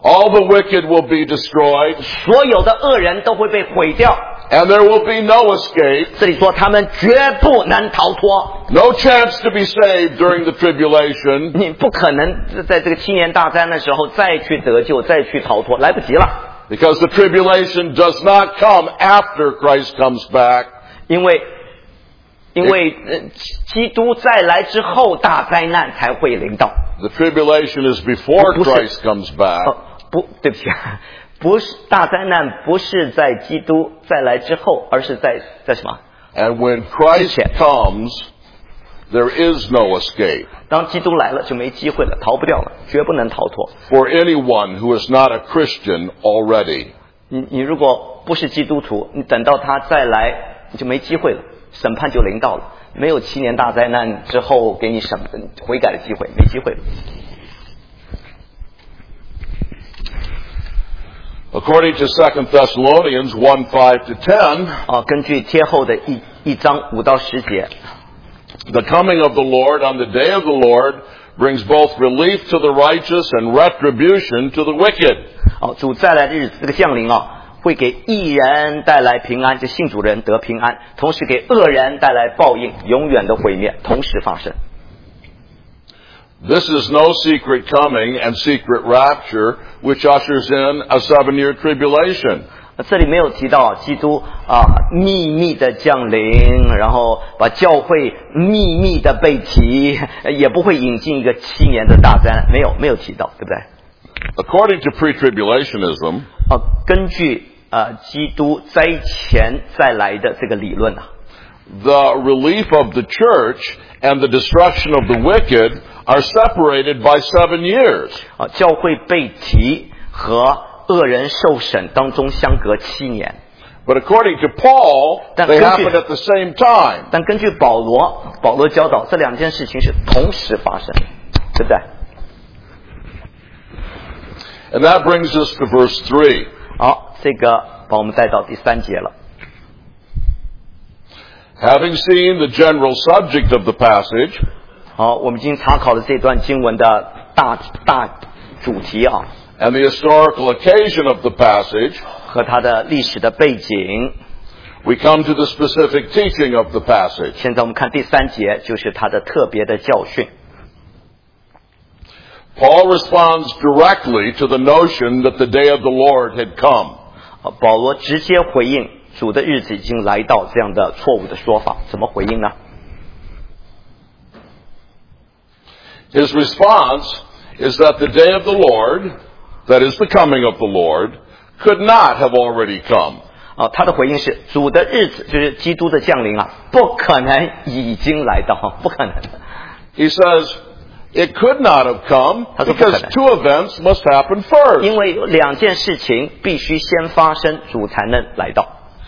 All the wicked will be destroyed. 所有的恶人都会被毁掉。 And there will be no escape. 这里说他们绝不能逃脱。 No chance to be saved during the tribulation. 你不可能在这个7年大灾难的时候再去得救，再去逃脱，来不及了。 Because the tribulation does not come after Christ comes back. 因为基督再来之后，大灾难才会临到。 The tribulation is before Christ comes back. 对不起，不是大灾难，不是在基督再来之后，而是在什么 And when Christ comes, there is no escape. 当基督来了就没机会了，逃不掉了，绝不能逃脱。 For anyone who is not a Christian already. 你如果不是基督徒，你等到他再来，你就没机会了，审判就临到了。没有7年大灾难之后给你悔改的机会，没机会了。 According to 2 Thessalonians 1:5-10, 根据贴后的一章5到10节 the coming of the Lord on the day of the Lord brings both relief to the righteous and retribution to the wicked. 主再来的日子，这个降临会给义人带来平安，就信主的人得平安，同时给恶人带来报应，永远的毁灭同时发生。 This is no secret coming and secret rapture, which ushers in a 7-year tribulation. 这里没有提到基督秘密的降临，然后把教会秘密的被提，也不会引进一个7年的大灾难，没有提到，对不对？ According to pre-tribulationism, 根据基督灾前再来的这个理论 the relief of the church and the destruction of the wicked are separated by 7 years. 教会被提和恶人受审当中相隔7年。 But according to Paul, they happen at the same time. 但根据保罗教导，这两件事情是同时发生，对不对？ And that brings us to verse 3. 好，这个把我们带到第3节了。 Having seen the general subject of the passage, 好，我们已经查考了这段经文的大主题 and the historical occasion of the passage, 和它的历史的背景。 we come to the specific teaching of the passage. 现在我们看第3节，就是它的特别的教训。 Paul responds directly to the notion that the day of the Lord had come. 保罗直接回应主的日子已经来到这样的错误的说法，怎么回应呢？ His response is that the day of the Lord, that is the coming of the Lord, could not have already come. 他的回应是主的日子就是基督的降临不可能已经来到，不可能。 He says it could not have come because 2 events must happen first. 因为有2件事情必须先发生，主才能来到。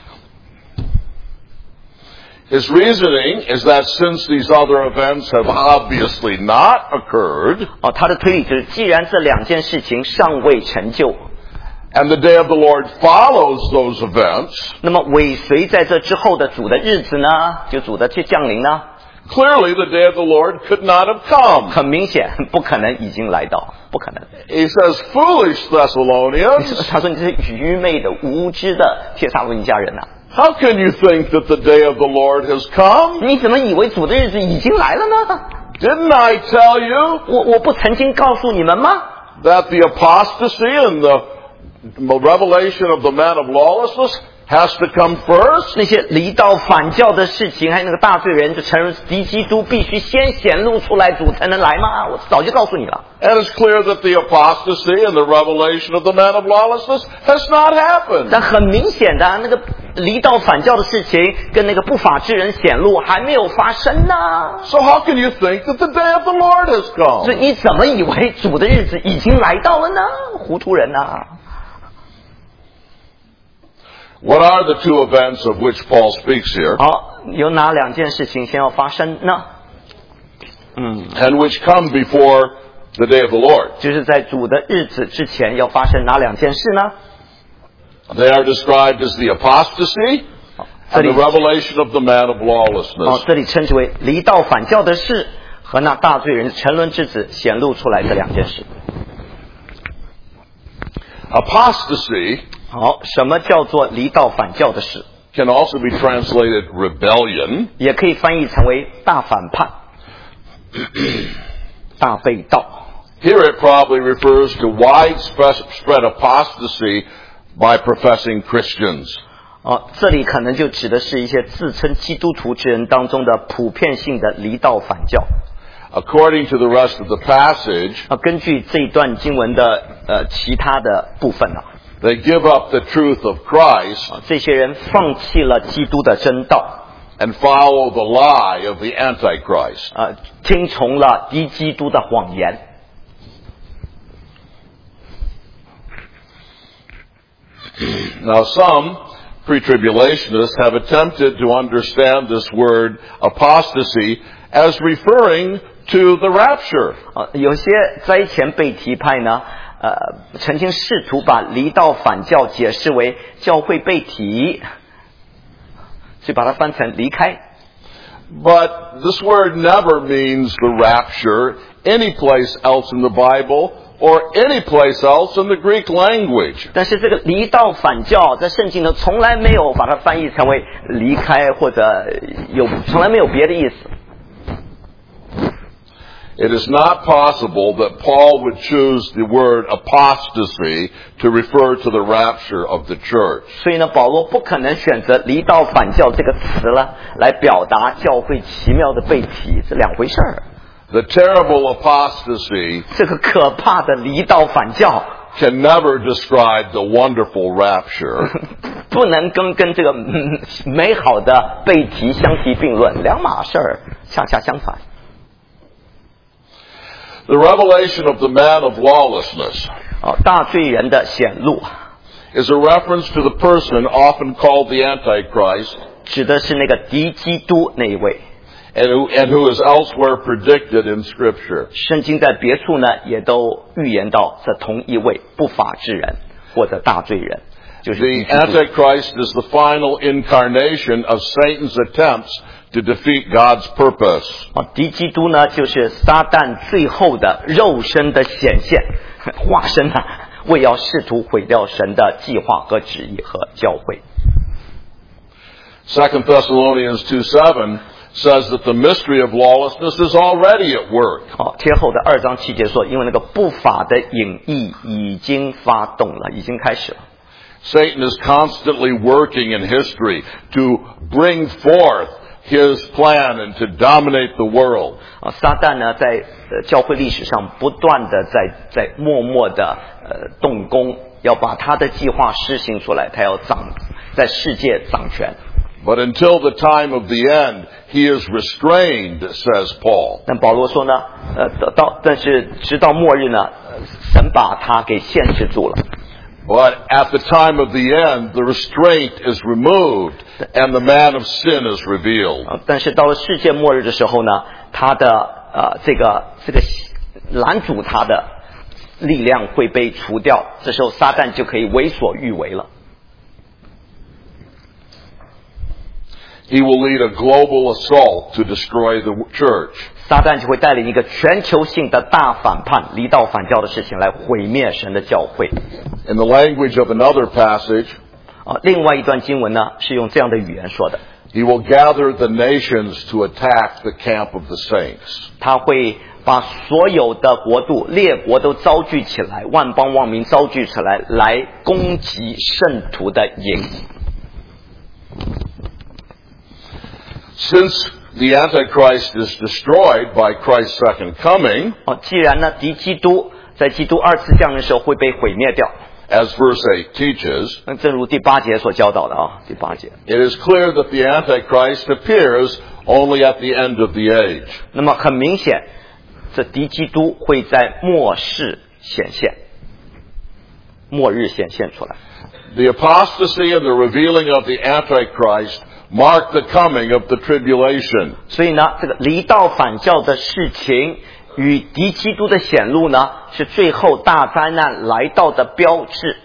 His reasoning is that since these other events have obviously not occurred, 他的推理就是既然这2件事情尚未成就， and the day of the Lord follows those events, 那么尾随在这之后的主的日子呢，就主的降临呢， clearly the day of the Lord could not have come. 很明显不可能已经来到，不可能。 He says, foolish Thessalonians, 他说你这是愚昧的无知的帖撒罗尼迦人 how can you think that the day of the Lord has come? 你怎么以为主的日子已经来了呢？ Didn't I tell you 我不曾经告诉你们吗？ that the apostasy and the revelation of the man of lawlessness has to come first? 那些离道反教的事情，还有那个大罪人，就承认敌基督必须先显露出来，主才能来吗？我早就告诉你了。 And it's clear that the apostasy and the revelation of the man of lawlessness has not happened. 但很明显的，那个离道反教的事情跟那个不法之人显露还没有发生呢。 So how can you think that the day of the Lord has 所以 come? 你怎么以为主的日子已经来到了呢？糊涂人 What are the 2 events of which Paul speaks here? 好，有哪2件事情先要发生呢？ And which come before the day of the Lord? 就是在主的日子之前要发生哪2件事呢？ They are described as the apostasy and the revelation of the man of lawlessness. 这里称之为离道反教的事和那大罪人沉沦之子显露出来这2件事。 Apostasy 好，什么叫做离道反教的事？ can also be translated rebellion. 也可以翻译成为大反叛、大背道。 Here it probably refers to widespread apostasy by professing Christians. 这里可能就指的是一些自称基督徒之人当中的普遍性的离道反教。 According to the rest of the passage, 根据这一段经文的其他的部分呢， they give up the truth of Christ 这些人放弃了基督的真道， and follow the lie of the Antichrist. 听从了敌基督的谎言。 Now some pre-tribulationists have attempted to understand this word apostasy as referring to the rapture. 有些灾前被提派呢，曾经试图把离道反教解释为教会被提，所以把它翻成离开。 But this word never means the rapture any place else in the Bible or any place else in the Greek language. 但是这个离道反教在圣经呢，从来没有把它翻译成为离开，或者从来没有别的意思。 It is not possible that Paul would choose the word apostasy to refer to the rapture of the church. 所以呢，保罗不可能选择离道反教这个词了，来表达教会奇妙的被提，是两回事儿。 The terrible apostasy 这个可怕的离道反教 can never describe the wonderful rapture. 不能跟这个美好的被提相提并论，两码事儿，恰恰相反。 The revelation of the man of lawlessness 大罪人的显露 is a reference to the person often called the Antichrist 指的是那个敌基督那一位。 and who is elsewhere predicted in Scripture. 圣经在别处呢，也都预言到这同一位不法之人或者大罪人，就是敌 The 基督。 Antichrist is the final incarnation of Satan's attempts to defeat God's purpose. 敌基督呢，就是撒旦最后的肉身的显现，化身啊，为要试图毁掉神的计划和旨意和教会。 2 Thessalonians 2:7 says that the mystery of lawlessness is already at work. 贴后的2章7节说，因为那个不法的隐意已经发动了，已经开始了。 Satan is constantly working in history to bring forth his plan and to dominate the world. 撒旦呢，在教会历史上不断的在默默的动工，要把他的计划施行出来，他要在世界掌权。 But until the time of the end, he is restrained, says Paul. 但保罗说呢，但是直到末日呢，神把他给限制住了。 But at the time of the end, the restraint is removed and the man of sin is revealed. 但是到了世界末日的时候呢，他的这个拦阻他的力量会被除掉，这时候撒旦就可以为所欲为了。 He will lead a global assault to destroy the church. 撒旦就会带领一个全球性的大反叛、离道反教的事情来毁灭神的教会。 In the language of another passage, 另外一段经文呢是用这样的语言说的： he will gather the nations to attack the camp of the saints. 他会把所有的国度、列国都招聚起来，万邦万民招聚起来，来攻击圣徒的营。 Since the Antichrist is destroyed by Christ's second coming, 既然呢敌基督在基督二次降临的时候会被毁灭掉， as verse 8 teaches, 正如第8节所教导的第8节。 it is clear that the Antichrist appears only at the end of the age. 那么很明显，这敌基督会在末世显现，末日显现出来。 The apostasy and the revealing of the Antichrist mark the coming of the tribulation. 所以呢，这个离道反教的事情与敌基督的显露呢，是最后大灾难来到的标志。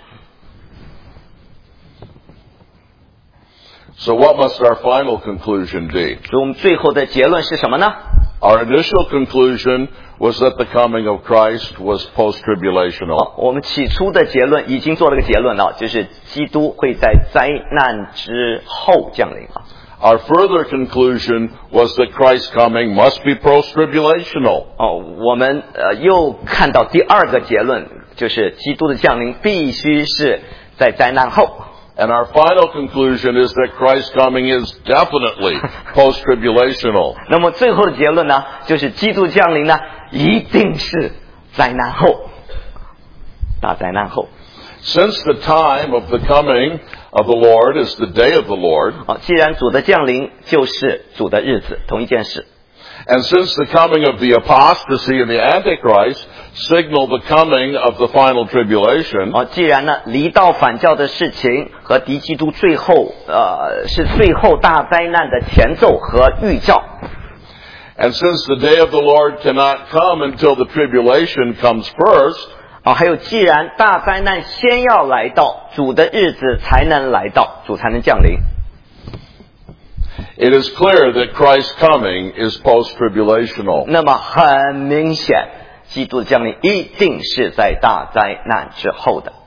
So what must our final conclusion be? 所以我们最后的结论是什么呢？ Our initial conclusion was that the coming of Christ was post-tribulational. 我们起初的结论已经做了个结论了，就是基督会在灾难之后降临了。 Our further conclusion was that Christ's coming must be post-tribulational. 我们又看到第二个结论，就是基督的降临必须是在灾难后。 And our final conclusion is that Christ's coming is definitely post-tribulational. 那么最后的结论呢，就是基督降临呢，一定是灾难后，大灾难后。 Since the time of the coming of the Lord is the day of the Lord, 既然主的降临就是主的日子，同一件事。 and since the coming of the apostasy and the Antichrist signal the coming of the final tribulation, 既然呢离道反教的事情和敌基督最后是最后大灾难的前奏和预兆。 and since the day of the Lord cannot come until the tribulation comes first, 还有既然大灾难先要来到，主的日子才能来到，主才能降临。 it is clear that Christ's coming is post-tribulational. 那么很明显，基督的降临一定是在大灾难之后的。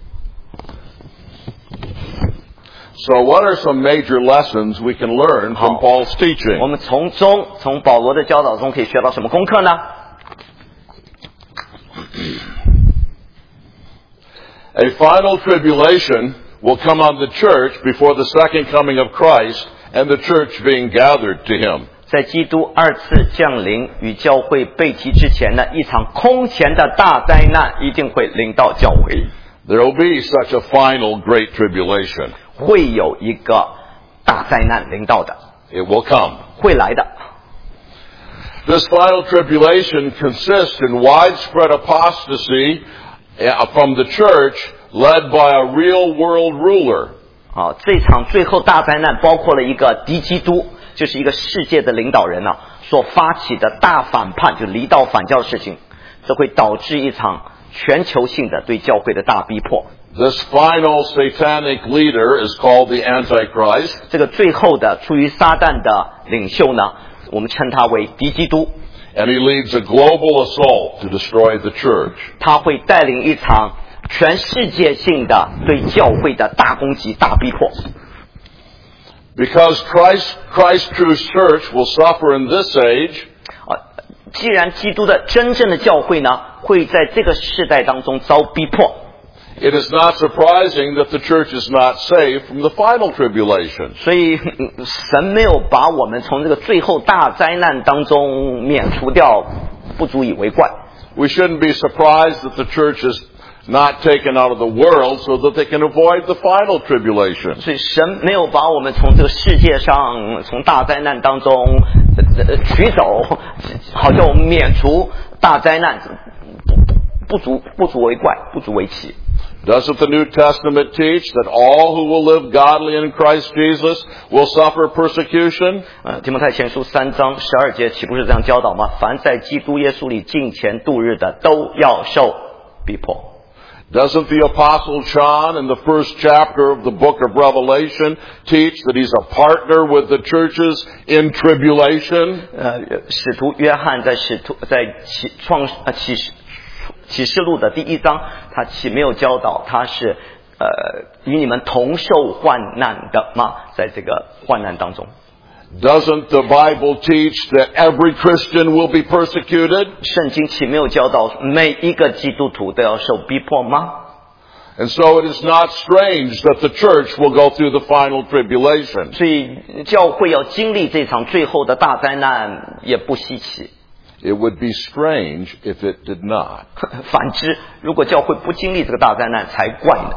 So what are some major lessons we can learn from Paul's 我 teaching? 们从保罗的教导中可以学到什么功课呢？ A final tribulation will come on the church before the second coming of Christ and the church being gathered to him. 在基督二次降临与教会被提之前呢，一场空前的大灾难一定会临到教会。 There will be such a final great tribulation. 会有一个大灾难临到的， It will come. 会来的。 This final tribulation consists in widespread apostasy from the church led by a real world ruler. 这场最后大灾难包括了一个敌基督，就是一个世界的领导人所发起的大反叛，就离道反教的事情，这会导致一场全球性的对教会的大逼迫。 This final satanic leader is called the Antichrist. 这个最后的出于撒旦的领袖呢，我们称他为敌基督。 And he leads a global assault to destroy the church. 他会带领一场全世界性的对教会的大攻击、大逼迫。 Because Christ's true church will suffer in this age, 既然基督的真正的教会呢，会在这个世代当中遭逼迫， it is not surprising that the church is not saved from the final tribulation. 所以神没有把我们从这个最后大灾难当中免除掉，不足以为怪。 We shouldn't be surprised that the church is not taken out of the world so that they can avoid the final tribulation. 所以神没有把我们从这个世界上，从大灾难当中取走，好像我们免除大灾难，不足为怪，不足为奇。 Doesn't the New Testament teach that all who will live godly in Christ Jesus will suffer persecution? 提摩太前书3章12节岂不是这样教导吗？凡在基督耶稣里敬虔度日的，都要受逼迫。 Doesn't the Apostle John in the first chapter of the book of Revelation teach that he's a partner with the churches in tribulation? 使徒约翰在启示录的第1章，他岂没有教导他是与你们同受患难的吗？在这个患难当中。 Doesn't the Bible teach that every Christian will be persecuted? 圣经岂没有教导每一个基督徒都要受逼迫吗？ And so it is not strange that the church will go through the final tribulation. 所以教会要经历这场最后的大灾难也不稀奇。 It would be strange if it did not. 反之，如果教会不经历这个大灾难才怪呢。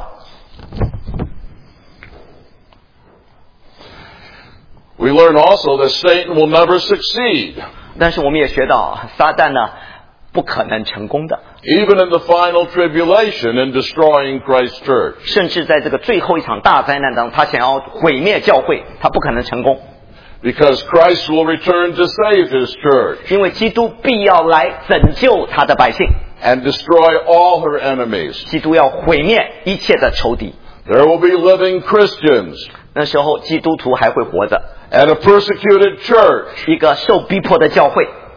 We learn also that Satan will never succeed. 但是我们也学到，撒旦呢不可能成功的， Even in the final tribulation in destroying Christ's church. 甚至在这个最后一场大灾难当中，他想要毁灭教会，他不可能成功， Because Christ will return to save his church 因为基督必要来拯救他的百姓， and destroy all her enemies. 基督要毁灭一切的仇敌。 There will be living Christians 那时候基督徒还会活着， and a persecuted church. 一个受逼迫的教会。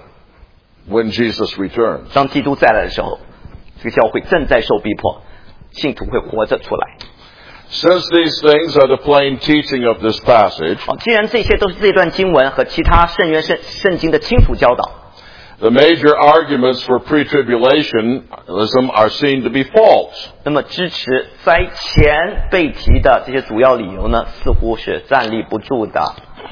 when Jesus returns. 当基督再来的时候，这个教会正在受逼迫，信徒会活着出来。 Since these things are the plain teaching of this passage, 既然这些都是这段经文和其他圣经的清楚教导， the major arguments for pre-tribulationism are seen to be false. 那么支持灾前被提的这些主要理由呢，似乎是站立不住的。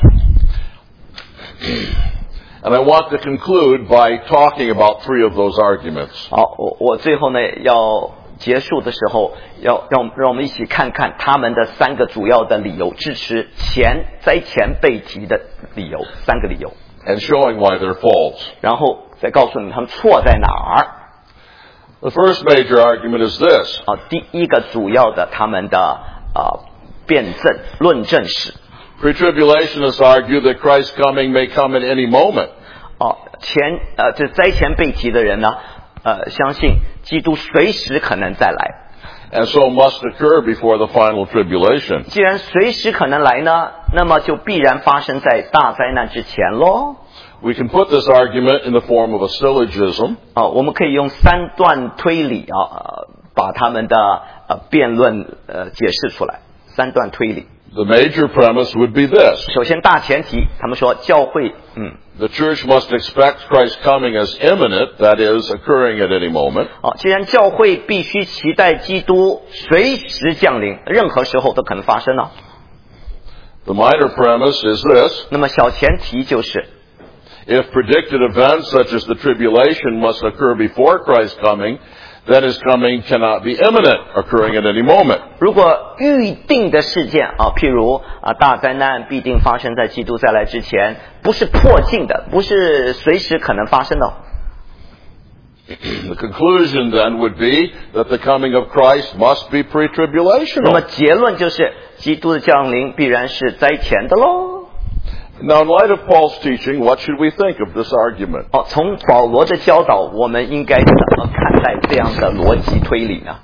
And I want to conclude by talking about 3 of those arguments. 好，我最后呢要结束的时候，让我们一起看看他们的3个主要的理由，支持灾前被提的理由，3个理由。 And showing why they're false. 然后再告诉你他们错在哪儿。 The first major argument is this. 第一个主要的他们的论证是 Pre-tribulationists argue that Christ's coming may come at any moment. 这灾前被提的人呢，相信基督随时可能再来。 And so must occur before the final tribulation. 既然随时可能来呢，那么就必然发生在大灾难之前咯。 We can put this argument in the form of a syllogism. 我们可以用3段推理把他们的辩论解释出来。3段推理。 The major premise would be this. 首先大前提，他们说教会 The church must expect Christ's coming as imminent, that is, occurring at any moment. 既然教会必须期待基督随时降临，任何时候都可能发生了。 The minor premise is this. 那么小前提就是 If predicted events such as the tribulation must occur before Christ's coming, then his coming cannot be imminent, occurring at any moment. 如果预定的事件譬如大灾难必定发生在基督再来之前，不是迫近的，不是随时可能发生的。 The conclusion then would be that the coming of Christ must be 那么 pre-tribulational. 结论就是基督的降临必然是灾前的咯。 Now, in light of Paul's teaching, what should we think of this argument? 从保罗的教导，我们应该怎么看待这样的逻辑推理呢？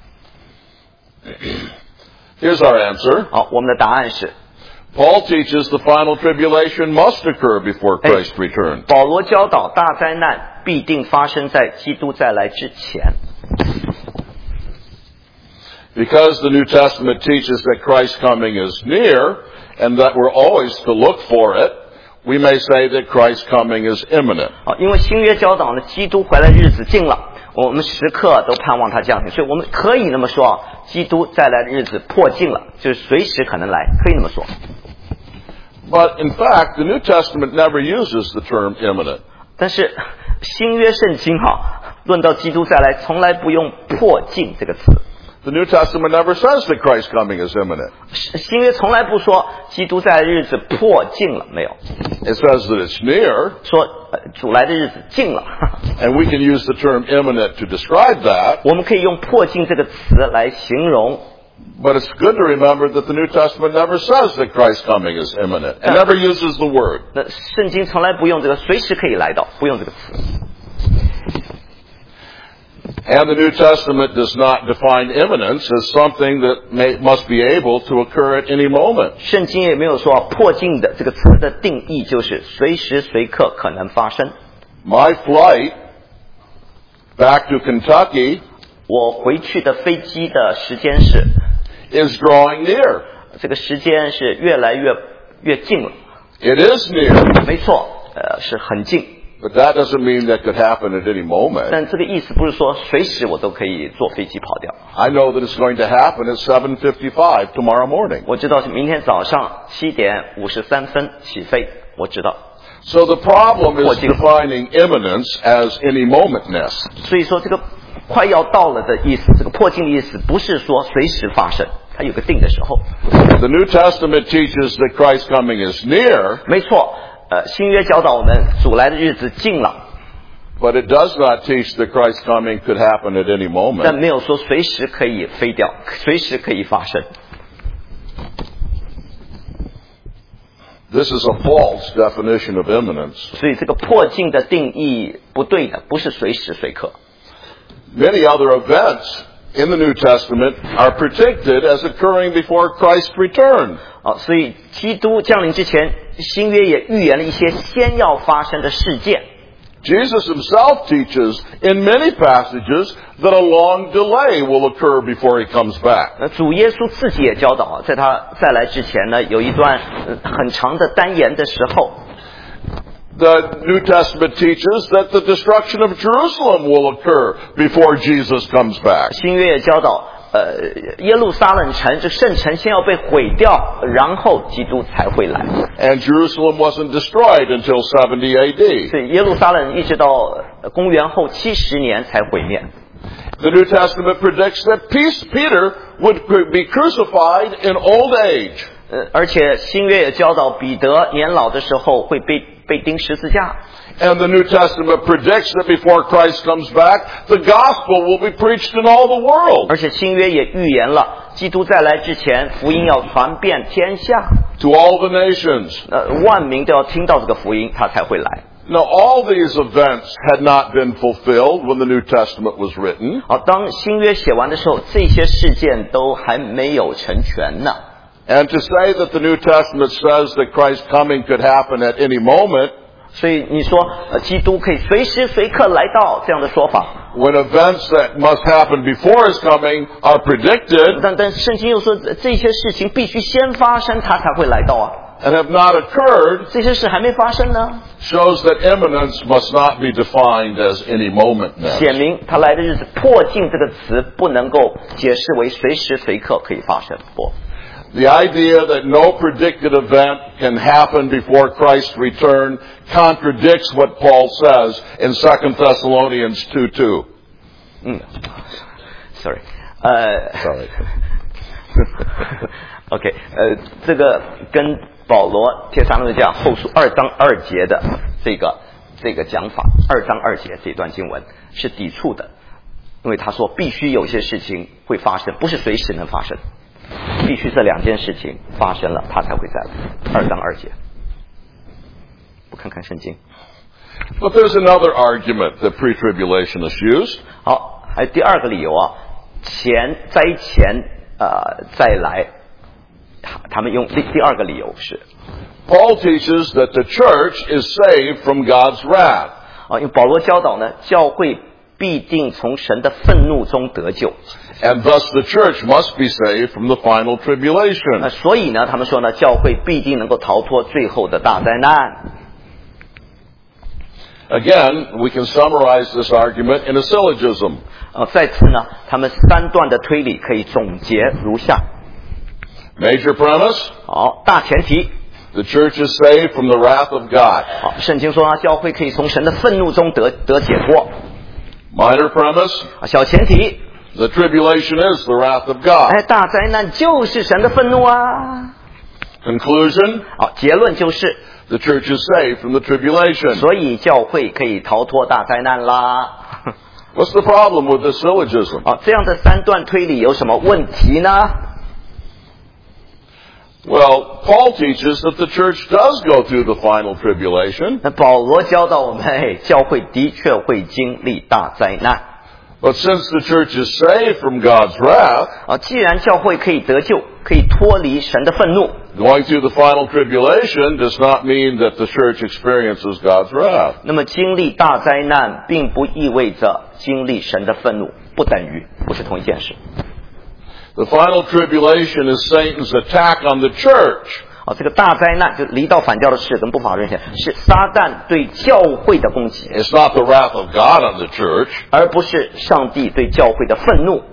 Here's our answer. 我们的答案是 Paul teaches the final tribulation must occur before Christ returns. 保罗教导大灾难必定发生在基督再来之前。 Because the New Testament teaches that Christ's coming is near and that we're always to look for it, we may say that Christ's coming is imminent. 因为新约教导呢，基督回来日子近了，我们时刻都盼望他降临，所以我们可以那么说，基督再来的日子迫近了，就是随时可能来，可以那么说。 But in fact, the New Testament never uses the term imminent. 但是新约圣经论到基督再来，从来不用迫近这个词。 The New Testament never says that Christ's coming is imminent. 新约从来不说基督再来的日子迫近了，没有。 It says that it's near. 说主来的日子近了。 And we can use the term imminent to describe that. 我们可以用迫近这个词来形容。 But it's good to remember that the New Testament never says that Christ's coming is imminent. It never uses the word. 那圣经从来不用这个随时可以来到，不用这个词。 And the New Testament does not define imminence as something that must be able to occur at any moment. 圣经也没有说迫近的这个词的定义就是随时随刻可能发生。 My flight back to Kentucky 我回去的飞机的时间是 is drawing near. 这个时间是越来越近了。 It is near. 没错，是很近。 But that doesn't mean that could happen at any moment. 但这个意思不是说随时我都可以坐飞机跑掉。 I know that it's going to happen at 7:55 tomorrow morning. 我知道是明天早上7点53分起飞，我知道。 So the problem is defining imminence as any momentness. 所以说这个快要到了的意思，这个迫近的意思不是说随时发生，它有个定的时候。 The New Testament teaches that Christ's coming is near. 没错，新约教导我们主来的日子近了。 But it does not teach that Christ's coming could happen at any 但 moment. 没有说随时可以飞掉，随时可以发生。 This is a false definition of imminence. 所以这个迫近的定义不对的，不是随时随刻。 Many other events in the New Testament are predicted as occurring before Christ's return. 所以基督降临之前，新约也预言了一些先要发生的事件。 Jesus himself teaches in many passages that a long delay will occur before he comes back. 主耶稣自己也教导，在他再来之前呢，有一段很长的单言的时候。 The New Testament teaches that the destruction of Jerusalem will occur before Jesus comes back. 新约也教导，耶路撒冷城这圣城先要被毁掉，然后基督才会来。 And Jerusalem wasn't destroyed until 70 AD. 所以耶路撒冷一直到公元后70年才毁灭。 The New Testament predicts that Peter would be crucified in old age. 而且新约也教导彼得年老的时候会被钉十字架。 And the New Testament predicts that before Christ comes back, the gospel will be preached in all the world. 而且新约也预言了，基督再来之前，福音要传遍天下。 To all the nations. 万民都要听到这个福音，他才会来。 Now, all these events had not been fulfilled when the New Testament was written. 好，当新约写完的时候，这些事件都还没有成全呢。 And to say that the New Testament says that Christ's coming could happen at any moment, 所以你说基督可以随时随刻来到这样的说法 when events that must happen before his coming are predicted 但圣经又说这些事情必须先发生他才会来到啊 and have not occurred, 这些事还没发生呢 shows that imminence must not be defined as any moment now. 显明他来的日子迫近这个词不能够解释为随时随刻可以发生不 The idea that no predicted event can happen before Christ's return contradicts what Paul says in 2 Thessalonians 2:2. Sorry. Sorry. OK, 这个跟保罗帖撒罗尼迦后书2章2节的这个讲法，2章2节这段经文是抵触的，因为他说必须有些事情会发生，不是随时能发生。必须这两件事情发生了，他才会再来。2章2节，不看看圣经。 But there's another argument that pre-tribulationists use. 好，还有第二个理由啊，灾前再来，他们用第二个理由是。 Paul teaches that the church is saved from God's wrath. 因为保罗教导呢，教会必定从神的愤怒中得救。 And thus the church must be saved from the final tribulation. 所以呢，他们说呢，教会必定能够逃脱最后的大灾难。 Again, we can summarize this argument in a syllogism. 再次呢，他们3段的推理可以总结如下。 Major premise. 好，大前提。 The church is saved from the wrath of God. 好，圣经说呢，教会可以从神的愤怒中得解脱。 Minor premise. 小前提。 The tribulation is the wrath of God. 大灾难就是神的愤怒啊。 Conclusion. 好，结论就是 the church is saved from the tribulation. 所以教会可以逃脱大灾难啦。 What's the problem with this syllogism? 好，这样的3段推理有什么问题呢？ Well, Paul teaches that the church does go through the final tribulation. 那保罗教导我们，教会的确会经历大灾难。 But since the church is saved from God's wrath, 既然教会可以得救，可以脱离神的愤怒 going through the final tribulation does not mean that the church experiences God's wrath. 那么经历大灾难并不意味着经历神的愤怒，不等于，不是同一件事。 The final tribulation is Satan's attack on the church. 这个大灾难就离道反教的事跟不法人选是撒旦对教会的攻击 It's not the wrath of God on the church. 而不是上帝对教会的愤怒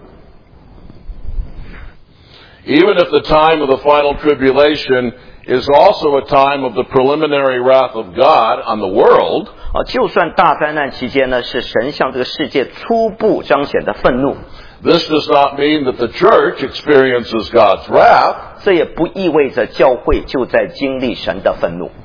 Even if the time of the final tribulation is also a time of the preliminary wrath of God on the world, 就算大灾难期间呢是神向这个世界初步彰显的愤怒 this does not mean that the church experiences God's wrath. 这也不意味着教会就在经历神的愤怒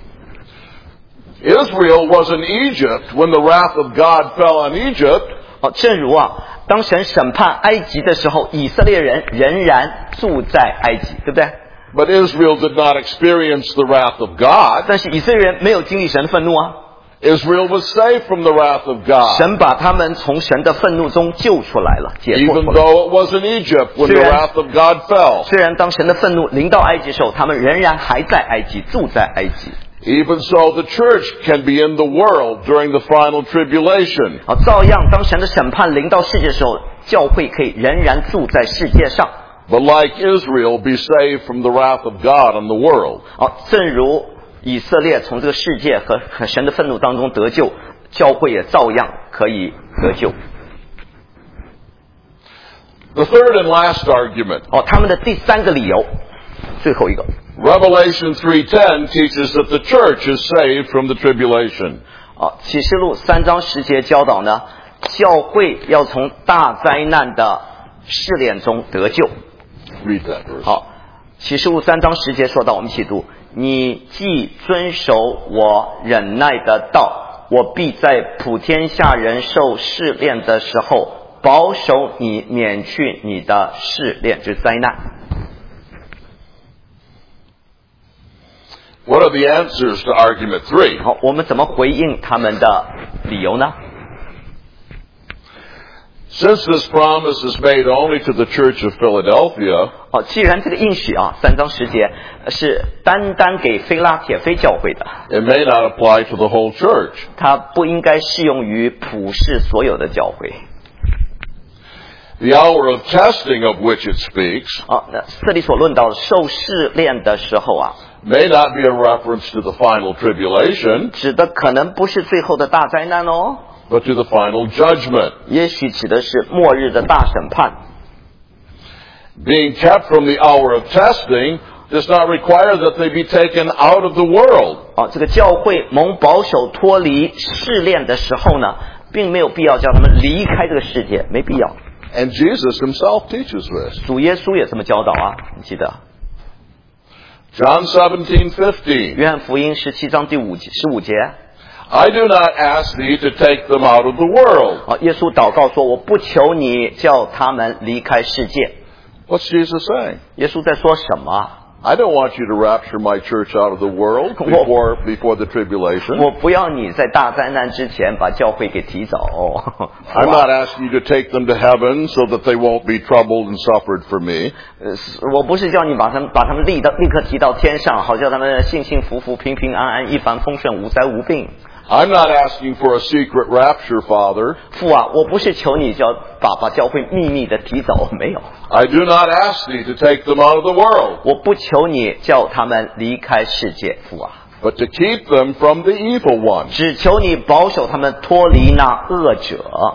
Israel was in Egypt when the wrath of God fell on Egypt. 正如当神审判埃及的时候，以色列人仍然住在埃及，对不对？ But Israel did not experience the wrath of God. 但是以色列人没有经历神的愤怒啊。 Israel was saved from the wrath of God. 神把他们从神的愤怒中救出来了，解脱 Even 出来。 though it was in Egypt when the wrath of God fell. 虽然当神的愤怒临到埃及的时候，他们仍然还在埃及，住在埃及。 Even so, the church can be in the world during the final tribulation. 照样当神的审判临到世界的时候，教会可以仍然住在世界上。 But like Israel, be saved from the wrath of God on the world. 正如以色列从这个世界和神的愤怒当中得救，教会也照样可以得救。 The third and last argument. 他们的第三个理由，最后一个。 Revelation 3:10 teaches that the church is saved from the tribulation. 启示录3章10节教导呢，教会要从大灾难的试炼中得救。 Read that verse. 好，启示录3章10节说到，我们一起读：你既遵守我忍耐的道，我必在普天下人受试炼的时候，保守你免去你的试炼之灾难。 What are the answers to argument 3? 好，我们怎么回应他们的理由呢？ Since this promise is made only to the Church of Philadelphia, 既然这个应许3章10节是单单给菲拉铁非教会的， it may not apply to the whole church. 它不应该适用于普世所有的教会。 The hour of testing of which it speaks 那这里所论到受试炼的时候 may not be a reference to the final tribulation, 指的可能不是最后的大灾难 but to the final judgment. 也许指的是末日的大审判。 Being kept from the hour of testing does not require that they be taken out of the world. 这个教会蒙保守脱离试炼的时候呢，并没有必要叫他们离开这个世界，没必要。 And Jesus himself teaches this. 主耶稣也这么教导你记得 John 17:15. 约翰福音17章15节。 I do not ask thee to take them out of the world. 耶稣祷告说，我不求你叫他们离开世界。 What's Jesus saying? 耶稣在说什么？ I don't want you to rapture my church out of the world before the tribulation. 我不要你在大灾难之前把教会给提走。 I'm not asking you to take them to heaven so that they won't be troubled and suffered for me. 我不是叫你把他们立刻提到天上，好叫他们幸幸福福、平平安安、一帆风顺、无灾无病。 I'm not asking for a secret rapture, Father. 父我不是求你叫把教会秘密的提走，没有。 I do not ask thee to take them out of the world. 我不求你叫他们离开世界，父 but to keep them from the evil one. 只求你保守他们脱离那恶者。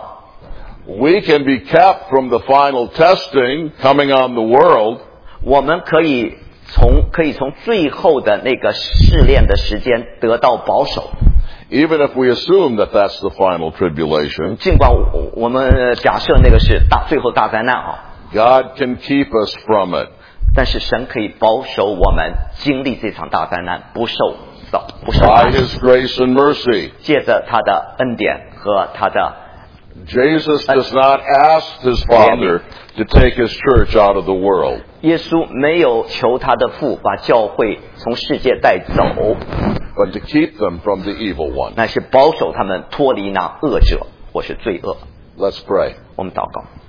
We can be kept from the final testing coming on the world. 我们可以从最后的那个试炼的时间得到保守。 Even if we assume that that's the final tribulation, 尽管我们假设那个是最后大灾难 God can keep us from it. 但是神可以保守我们经历这场大灾难，不受 By His grace and mercy. 借着他的恩典和他的 Jesus does not ask His Father to take His church out of the world. 耶稣没有求他的父把教会从世界带走， but to keep them from the evil one. 乃是保守他们脱离那恶者或是罪恶。 Let's pray. 我们祷告。